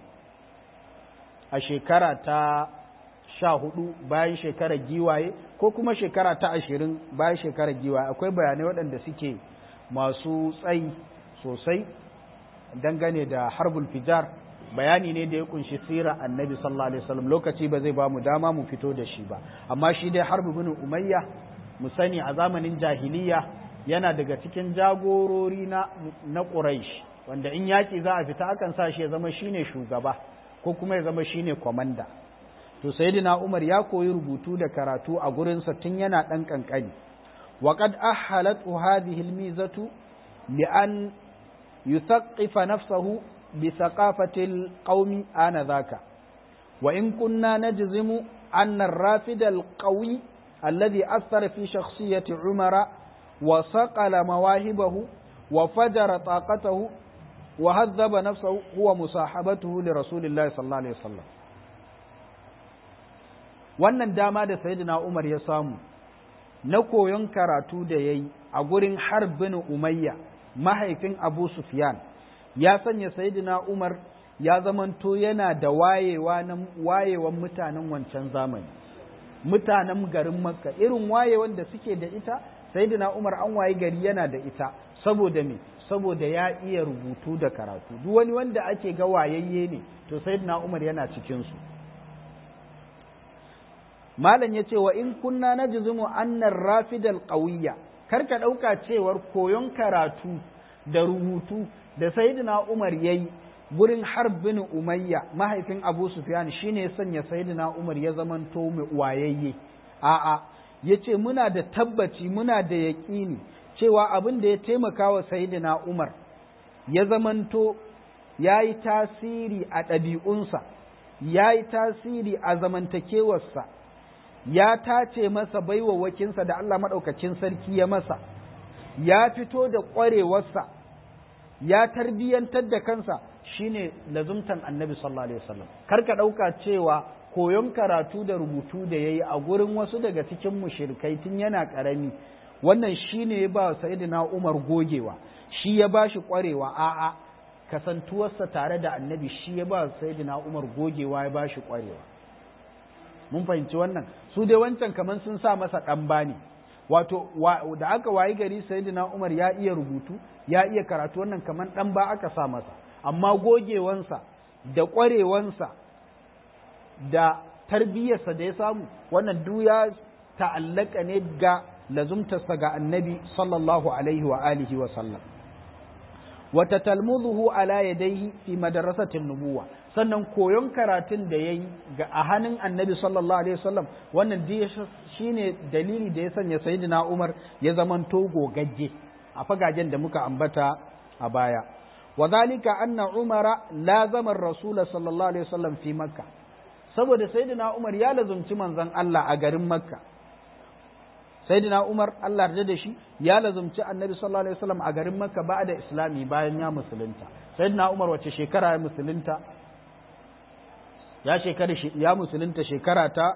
a shekara ta sha hudu bayan shekarar giwaye ko kuma shekara ta ashirin bayan shekarar giwaye. Akwai bayanai waɗanda suke masu tsayi sosai dangane da Harbul Fijar. Bayani ne da ya kunshi sirar annabi sallallahu alaihi wasallam, lokaci ba zai ba mu dama mu fito da shi ba. Amma shi dai Harb bin Umayya mu sani a zamanin jahiliya yana daga cikin jagorori na na Quraysh, wanda in yaƙi za a fita akan sa shi ya zama shine shugaba ko kuma ya zama shine komanda. To sayyidina Umar ya koyi rubutu da karatu a gurinsa tun yana ɗan ƙanƙani. wa qad ahhalatu hadhihi almizatu li an yuthaqqifa nafsahu bi thaqafati alqawmi anadhaka wa in kunna najzimu anna ar-rafid alqawi alladhi athara fi shakhsiyati Umara wa saqala mawahibahu wa fajara taqatahu wa hazzaba nafsahu huwa musahabatuhu li rasulillahi sallallahu alaihi wasallam. Wannan dama da sayyidina Umar ya samu na koyon karatu da yayi a gurin Harb bin Umayya mahaifin Abu Sufyan ya sanya sayyidina Umar ya zamanto yana da wayewa na wayewan mutanen wancan zamani, mutanen garin Makka irin wayewan da suke da ita sayyidina Umar an waye gari yana da ita. Saboda me? Saboda ya iya rubutu da karatu. Duk wani wanda ake ga wayayye ne to sayyidina Umar yana cikin su. Malam yace wa in kunna najzumu anna rafidal qawiyya, karka dauka cewar koyon karatu da rubutu da sayyidina Umar yayi gurin Harb bin Umayya mahaifin Abu Sufyan shine ya sanya sayyidina Umar ya zamanto mai wayayye. A'a, yace muna da tabbaci, muna da yaƙini cewa abin da ya taimaka wa sayyidina Umar ya zamanto yayi tasiri a ɗabi'unsa, yayi tasiri a zamantakewarsa, ya tace masa baiwawakinsa da Allah maɗaukacin sarki ya masa, ya fito da ƙwarewarsa, ya tarbiyyantar da kansa shine lazumtan annabi sallallahu alaihi wasallam. Karka ɗauka cewa koyon karatu da rubutu da yayi a gurin wasu daga cikin mushrikai tun yana ƙarami, wannan shine ya ba sayyidina Umar gogewa, shi ya ba shi ƙwarewa. A'a, kasantuwarsa tare da annabi shi ya ba sayyidina Umar gogewa, ya ba shi ƙwarewa. Mun fahimci wannan. Su dai wancan kaman sun sa masa ɗan bani, wato da aka wayi gari sayyidina Umar ya iya rubutu ya iya karatu, wannan kaman ɗan ba aka sa masa, amma gogewansa da ƙwarewansa da tarbiyyarsa da ya samu wannan duk ya ta'allaka ne ga lazumtarsa ga annabi sallallahu alaihi wa alihi wa sallam. wa tatalmuzuhu ala yadayhi fi madrasatin nubuwa, sannan koyon karatun da yayi ga a hannun annabi sallallahu alaihi wasallam wannan shine dalili da ya sanya sayyidina Umar ya zamanto gogagge a fagagen da muka ambata a baya. wa zalika anna Umara lazama ar-rasul sallallahu alaihi wasallam fi Makka, saboda sayyidina Umar ya lazumci manzon Allah a garin Makka. Sayyidina Umar Allah yarda da shi ya lazumci annabi sallallahu alaihi wasallam a garin Makka ba da islami bayan ya musulunta. Sayyidina Umar wace shekara ya musulunta? Ya shekara ya musulunta shekara ta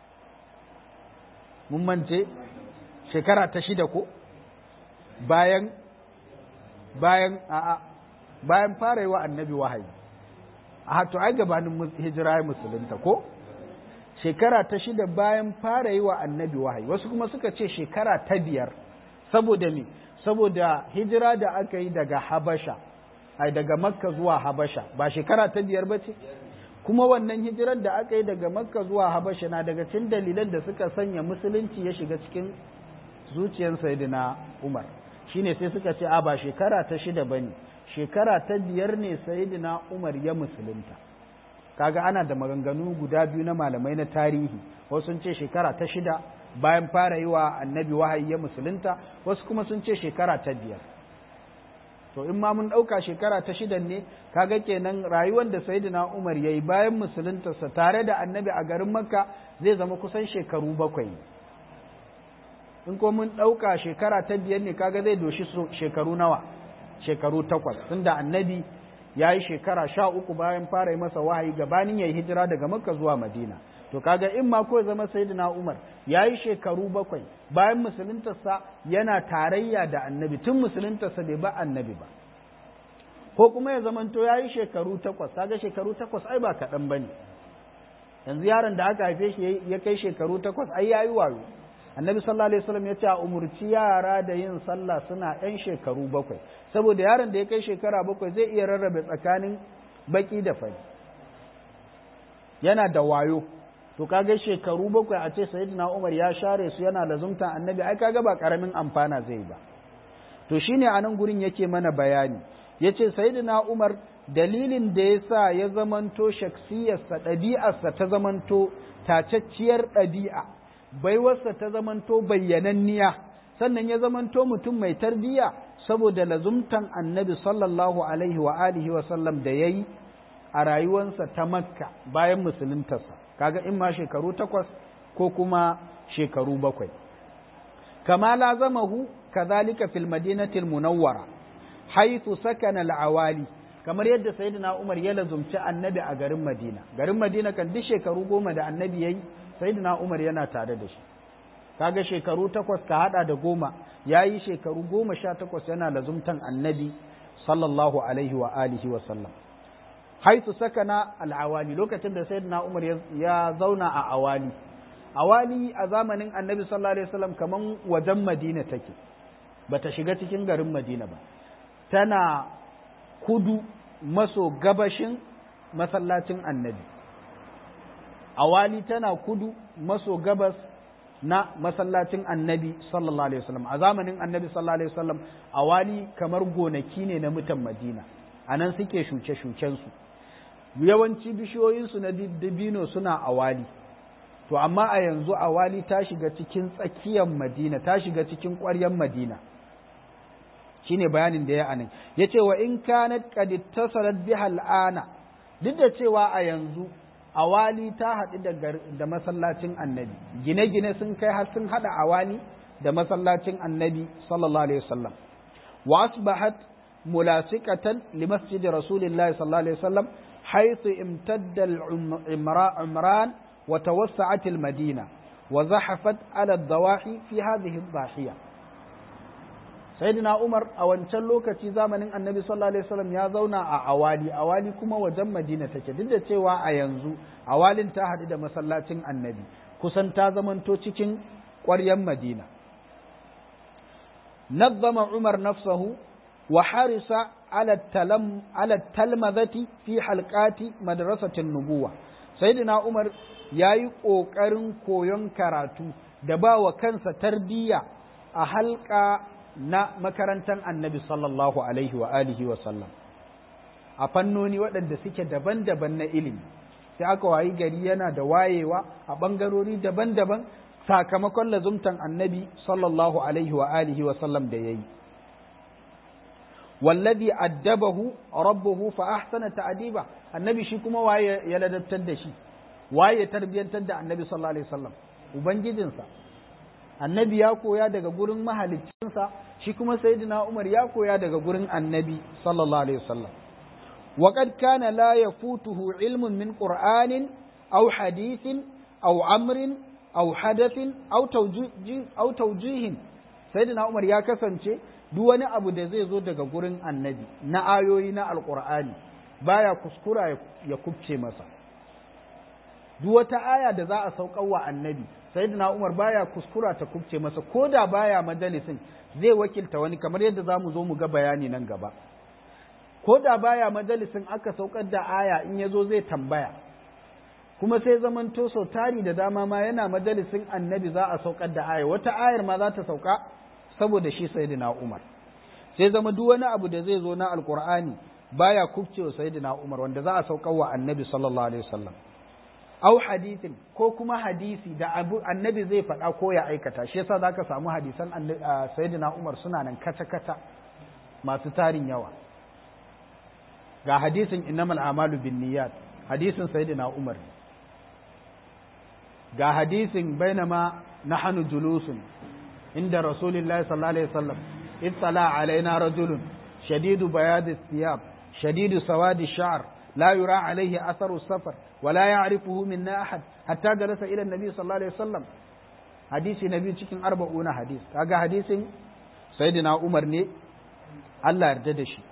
mun mance shekara ta shida ko bayan bayan a'a bayan fara yi wa annabi wahayi. A to ai gabanin hijira ya musulunta ko? Shekara ta shida bayan fara yi wa annabi wahayi. Wasu kuma suka ce shekara ta biyar, saboda me? Saboda hijira da aka yi daga Habasha, ai daga Makka zuwa Habasha, ba shekara ta biyar ba ce? Kuma wannan hijirar da aka yi daga Makka zuwa Habasha na daga cikin dalilan da suka sanya musulunci ya shiga cikin zuciyar Sayyidina Umar. Shine sai suka ce a ba shekara ta shida bane, shekara ta biyar ne Sayyidina Umar ya musulunta. Kaga ana da maganganu guda biyu na malamai na tarihi, wasu sun ce shekara ta shida bayan fara yi wa annabi wahayi ya musulunta, wasu kuma sun ce shekara ta biyar. To in ma mun ɗauka shekara ta shidan ne, kaga kenan rayuwar da Sayyidina Umar ya yi bayan musuluntarsa tare da annabi a garin Makka zai zama kusan shekaru bakwai. In ko mun ɗauka shekara ta biyar ne, kaga zai doshi shekaru nawa? Shekaru takwas, tunda annabi ya yi shekara sha uku bayan fara yi masa wahayi gabanin ya yi hijira daga Makka zuwa Madina. To kaga in ma ko zama Sayyidina Umar ya yi shekaru bakwai bayan musuluntarsa yana tarayya da annabi, tun musuluntarsa bai ba annabi ba. Ko kuma ya zamanto ya yi shekaru takwas, kaga shekaru takwas ai ba kaɗan ba ne. Yanzu yaron da aka haife shi ya kai shekaru takwas ai ya yi wayo. Annabi sallallahu alaihi wasallam ya ce a umurci yara da yin sallah suna ɗan shekaru bakwai, saboda yaron da ya kai shekara bakwai zai iya rarrabe tsakanin baki da fari, yana da wayo. To kaga shekaru bakwai a ce Sayyidina Umar ya share su yana lazumta annabi, ai kaga ba karamin amfana zai ba. To shine a nan gurin yake mana bayani, yace Sayyidina Umar dalilin da yasa ya zamanto shaksiyarsa, ɗabi'arsa ta zamanto tacacciyar ɗabi'a, baiwarsa ta zamanto bayyananniya, sannan ya zamanto mutum mai tarbiyya saboda lazumtan annabi sallallahu alaihi wa alihi wa sallam da yayi a rayuwarsa ta Makka bayan musuluntarsa, kaga in ma shekaru takwas ko kuma shekaru bakwai. Kama lazamahu kadhalika fil madinatil munawwara haythu sakana al-awali, kamar yadda sayyidina Umar ya lazumci annabi a garin Madina garin Madina kan duk shekaru goma da annabi yayi sayyidina Umar yana tare da shi kaga shekaru takwas ka hada da goma yayi shekaru goma sha takwas yana lazumtan annabi sallallahu alaihi wa alihi wa sallam haitu sakana al-awali lokacin da sayyidina Umar ya zauna a awali awali a zamanin annabi sallallahu alaihi wasallam kaman wajen Madina take bata shiga cikin garin Madina ba tana kudu maso gabashin masallacin annabi awali tana kudu maso gabas na masallacin annabi sallallahu alaihi wasallam a zamanin annabi sallallahu alaihi wasallam awali kamar gonaki ne na mutan Madina anan suke shuke-shuken su yawanci bishiyoyin su na dabino suna awali to amma a yanzu awali ta shiga cikin tsakiyar Madina ta shiga cikin ƙwaryar Madina shine bayanin da ya anan yace wa in kanat qad ittasalat biha al'ana duk da cewa a yanzu awali ta haɗu da da masallacin annabi gine-gine sun kai har sun haɗa awali da masallacin annabi sallallahu alaihi wasallam wa asbahat mulasiqatan li masjid rasulillahi sallallahu alaihi wasallam haythu imtadda al-umran wa tawassa'at al-madina wa zahafat ala ad-dawahi fi hadhihi ad-dahiya sayyidina Umar a wancan lokaci zamanin annabi sallallahu alaihi wasallam ya zauna a awali awali kuma wajen Madina take duk da cewa a yanzu awalin ta haɗu da masallacin annabi kusan ta zamanto cikin ƙwaryar Madina nazzama Umar nafsahu wa harisa ala talam ala talmadati fi halqati madrasatin nubuwa sayyidina Umar yayi ƙoƙarin koyon karatu da ba wa kansa tarbiyya a halka na makarantar annabi sallallahu alaihi wa alihi wa sallam a fannoni waɗanda suke daban-daban na ilimi sai aka wayi gari yana da wayewa a ɓangarori daban-daban sakamakon lazumtan annabi sallallahu alaihi wa alihi wa sallam da yayi wallazi addabahu rabbuhu fa ahsana ta'diba annabi shi kuma waye ya ladabtar da shi waye tarbiyantar da annabi sallallahu alaihi wasallam ubangijinsa annabi ya koya daga gurin mahaliccinsa shi kuma sayyidina Umar ya koya daga gurin annabi sallallahu alaihi wasallam wa qad kana la yafutuhu ilmun min qur'anin aw hadithin aw amrin aw hadathin aw tawjih aw tawjihin sayyidina Umar ya kasance duk wani abu da zai zo daga gurin annabi na ayoyi na alqur'ani baya kuskura ya kubce masa duk wata aya da za a saukar wa annabi sayyidina Umar baya kuskura ta kubce masa ko da baya majalisin zai wakilta wani kamar yadda zamu zo mu ga bayani nan gaba ko da baya majalisin aka saukar da aya in yazo zai tambaya kuma sai zamanto sau tari da dama ma yana majalisin annabi za a saukar da aya wata ayar ma za ta sauka saboda shi sayyidina Umar sai zama duk wani abu da zai zo na alqur'ani baya kubcewa sayyidina Umar wanda za a saukar wa annabi sallallahu alaihi wasallam au hadithin ko kuma hadisi da abu annabi zai faɗa ko ya aikata shi yasa zaka samu hadisan sayyidina Umar suna nan kata kata masu tarin yawa ga hadisin innamal a'malu binniyat hadisin sayyidina Umar ga hadisin bainama nahnu julusun inda rasulillahi sallallahu alaihi wasallam ittala alaina rajulun shadidu bayadi thiyab shadidu sawadi sha'r لا يرى عليه أثر السفر ولا يعرفه منا أحد حتى جلس إلى النبي صلى الله عليه وسلم حديث النبي cikin arba'una hadis kaga hadisin sayyidina Umar ne Allah yarda da shi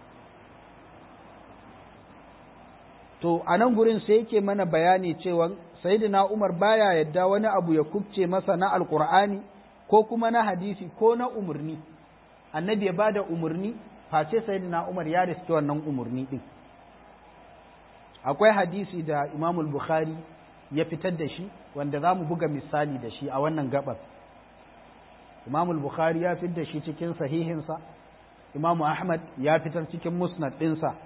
to anan gurin sai yake mana bayani cewa sayyidina Umar baya yadda wani abu ya kubce masa na alqur'ani ko kuma na hadisi ko na umurni annabi ya bada umurni face sayyidina Umar ya riske wannan umurni din akwai hadisi da Imam Bukhari ya fitar da shi wanda za mu buga misali da shi a wannan gabar Imam Bukhari ya fitar da shi cikin sahihinsa Imam Ahmad ya fitar cikin musnad ɗinsa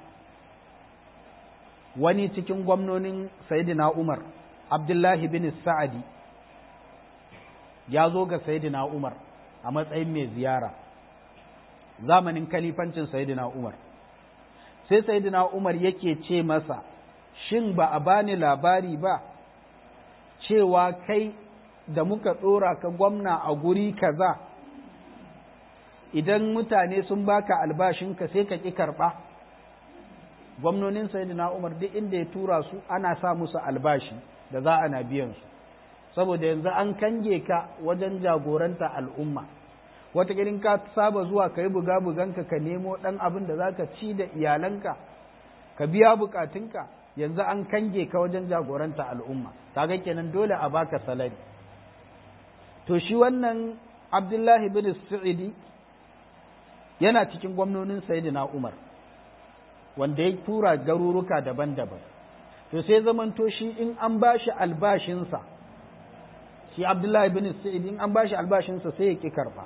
wani cikin gwamnonin Sayyidina Umar Abdullahi bin Sa'adi ya zo ga Sayyidina Umar a matsayin mai ziyara zamanin kalifancin Sayyidina Umar sai Sayyidina Umar yake ce masa shin ba a bani labari ba cewa kai da muka ɗora ka gwamna a guri kaza idan mutane sun baka albashinka sai ka ƙi karɓa gwamnonin sayyidina Umar duk inda ya tura su ana sa musu albashi da za a na biyan su saboda yanzu an kange ka wajen jagoranta al'umma wata gidan ka saba zuwa ka yi buga buganka ka nemo dan abin da zaka ci da iyalanka ka biya bukatunka yanzu an kange ka wajen jagoranta al'umma kaga kenan dole a baka salari to shi wannan Abdullahi bin Sa'idi yana cikin gwamnonin Sayyidina Umar wanda ya tura garuruka daban-daban to sai zamanto shi in an bashi albashinsa shi Abdullahi bin Sa'idi in an bashi albashinsa sai ya ki karba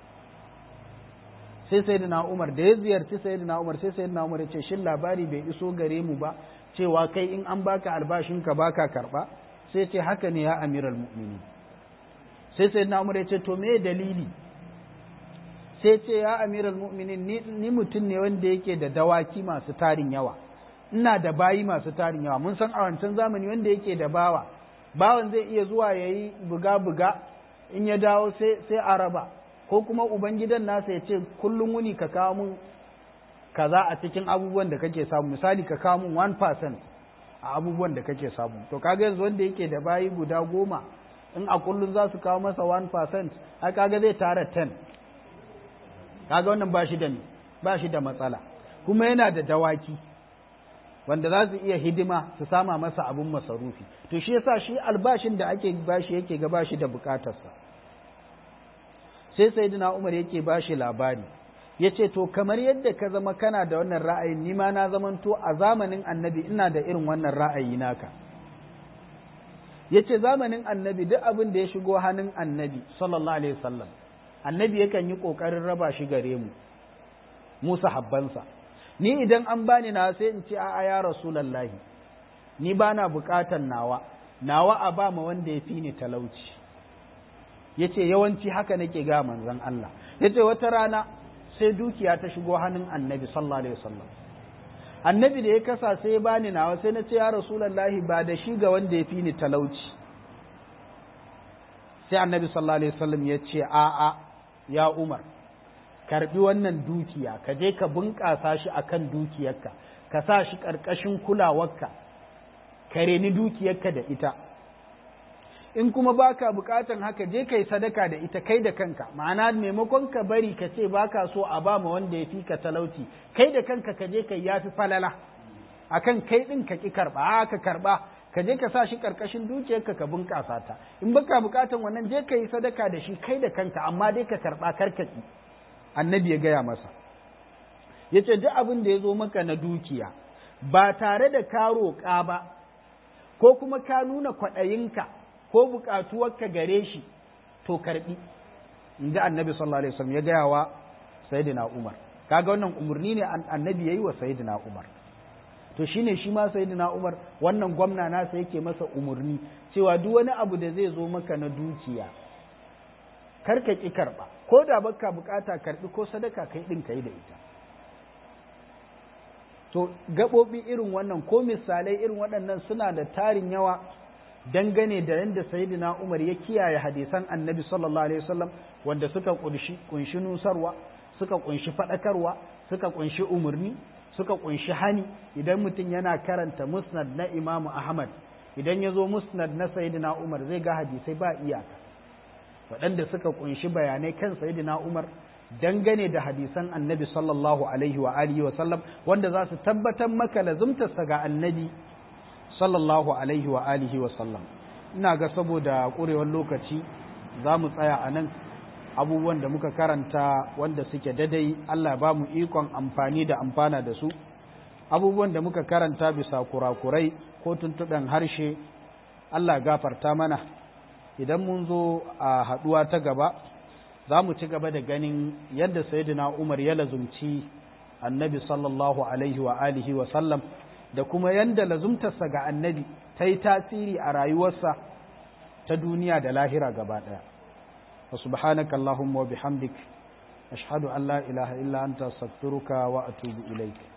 sai Sayyidina Umar da ya ziyarci Sayyidina Umar sai Sayyidina Umar ya ce shin labari bai iso gare mu ba cewa kai in an baka albashinka baka karba sai ce haka ne ya amiral mu'minin sai Sayyidina Umar ya ce to me dalili sai ce ya amiral mu'minin ni, ni mutum ne wanda yake da dawaki masu tarin yawa ina da bayi masu tarin yawa mun san a wancan zamani wanda yake da bawa bawan zai iya zuwa yayi buga buga in ya dawo sai sai a raba ko kuma ubangidan nasa ya ce kullum wuni ka kawo mun kaza a cikin abubuwan da kake samu misali ka kawo mun one percent a abubuwan da kake samu to kaga yanzu wanda yake da bayi guda goma in a kullum za su kawo masa one percent ai kaga zai tara ten kaga wannan ba shi da ba shi da matsala kuma yana da dawaki wanda za su iya hidima su sama masa abun masarufi to shi yasa shi albashin da ake bashi yake ga bashi da bukatarsa sai sayyidina Umar yake bashi labari yace to kamar yadda ka zama kana da wannan ra'ayin ni ma na zamanto a zamanin annabi ina da irin wannan ra'ayi naka yace zamanin annabi duk abin da ya shigo hannun annabi sallallahu alaihi wasallam annabi yakan yi kokarin raba shi gare mu mu sahabbansa ni idan an bani na sai in ce a'a ya rasulullahi ni bana bukatan nawa nawa a ba ma wanda ya fi ni talauci yace yawanci haka nake ga manzon Allah yace wata rana sai dukiya ta shigo hannun annabi sallallahu alaihi wasallam annabi da ya kasa sai ya bani nawa sai na ce ya rasulullahi ba da shi ga wanda ya fi ni talauci sai annabi sallallahu alaihi wasallam ya ce a'a ya Umar karbi wannan dukiya ka je ka bunƙasa shi akan dukiyarka ka sa shi ƙarƙashin kulawarka ka reni dukiyarka da ita in kuma baka buƙatan haka je kai sadaka da ita kai da kanka ma'ana maimakon ka bari ka ce baka so a ba ma wanda ya fi ka talauci kai da kanka ka je kai yafi falala akan kai din ka ki karba ka karba ka je ka sa shi ƙarƙashin dukiyarka ka bunƙasa ta in baka buƙatan wannan je kai sadaka da shi kai da kanka amma dai ka karba karkaki annabi ya gaya masa ya ce duk abin da ya zo maka na dukiya ba tare da ka roƙa ba ko kuma ka nuna kwaɗayinka ko buƙatuwarka gare shi to karɓi in ji annabi sallallahu alaihi wasallam ya gaya wa sayyidina Umar kaga wannan umarni ne annabi yayi wa sayyidina Umar to shine shi ma sayyidina Umar wannan gwamna nasa yake masa umarni cewa duk wani abu da zai zo maka na dukiya karka ki karɓa ko da baka bukata karbi ko sadaka kai din kai da ita to gabobi irin wannan ko misalai irin waɗannan suna da tarin yawa dangane da yadda sayyidina Umar ya kiyaye hadisan annabi sallallahu alaihi wasallam wanda suka kunshi kunshi nusarwa suka kunshi fadakarwa suka kunshi umurni suka kunshi hani idan mutum yana karanta musnad na Imam Ahmad idan ya zo musnad na sayyidina Umar zai ga hadisai ba iyaka waɗanda suka kunshi bayanai kan sayyidina Umar dangane da hadisan annabi sallallahu alaihi wa alihi wa sallam wanda za su tabbatar maka lazumtarsa ga annabi sallallahu alaihi wa alihi wa sallam ina ga saboda ƙurewar lokaci za mu tsaya a nan abubuwan da muka karanta wanda suke dadai Allah ba mu ikon amfani da amfana da su abubuwan da muka karanta bisa kurakurai ko tuntuɓen harshe Allah gafarta mana idan mun zo a haɗuwa ta gaba za mu ci gaba da ganin yadda sayyidina Umar ya lazumci annabi sallallahu alaihi wa alihi wa sallam da kuma yadda lazumtarsa ga annabi ta yi tasiri a rayuwarsa ta duniya da lahira gaba ɗaya wa subhanaka allahumma wa bihamdik ashhadu an la ilaha illa anta astaghfiruka wa atubu ilaik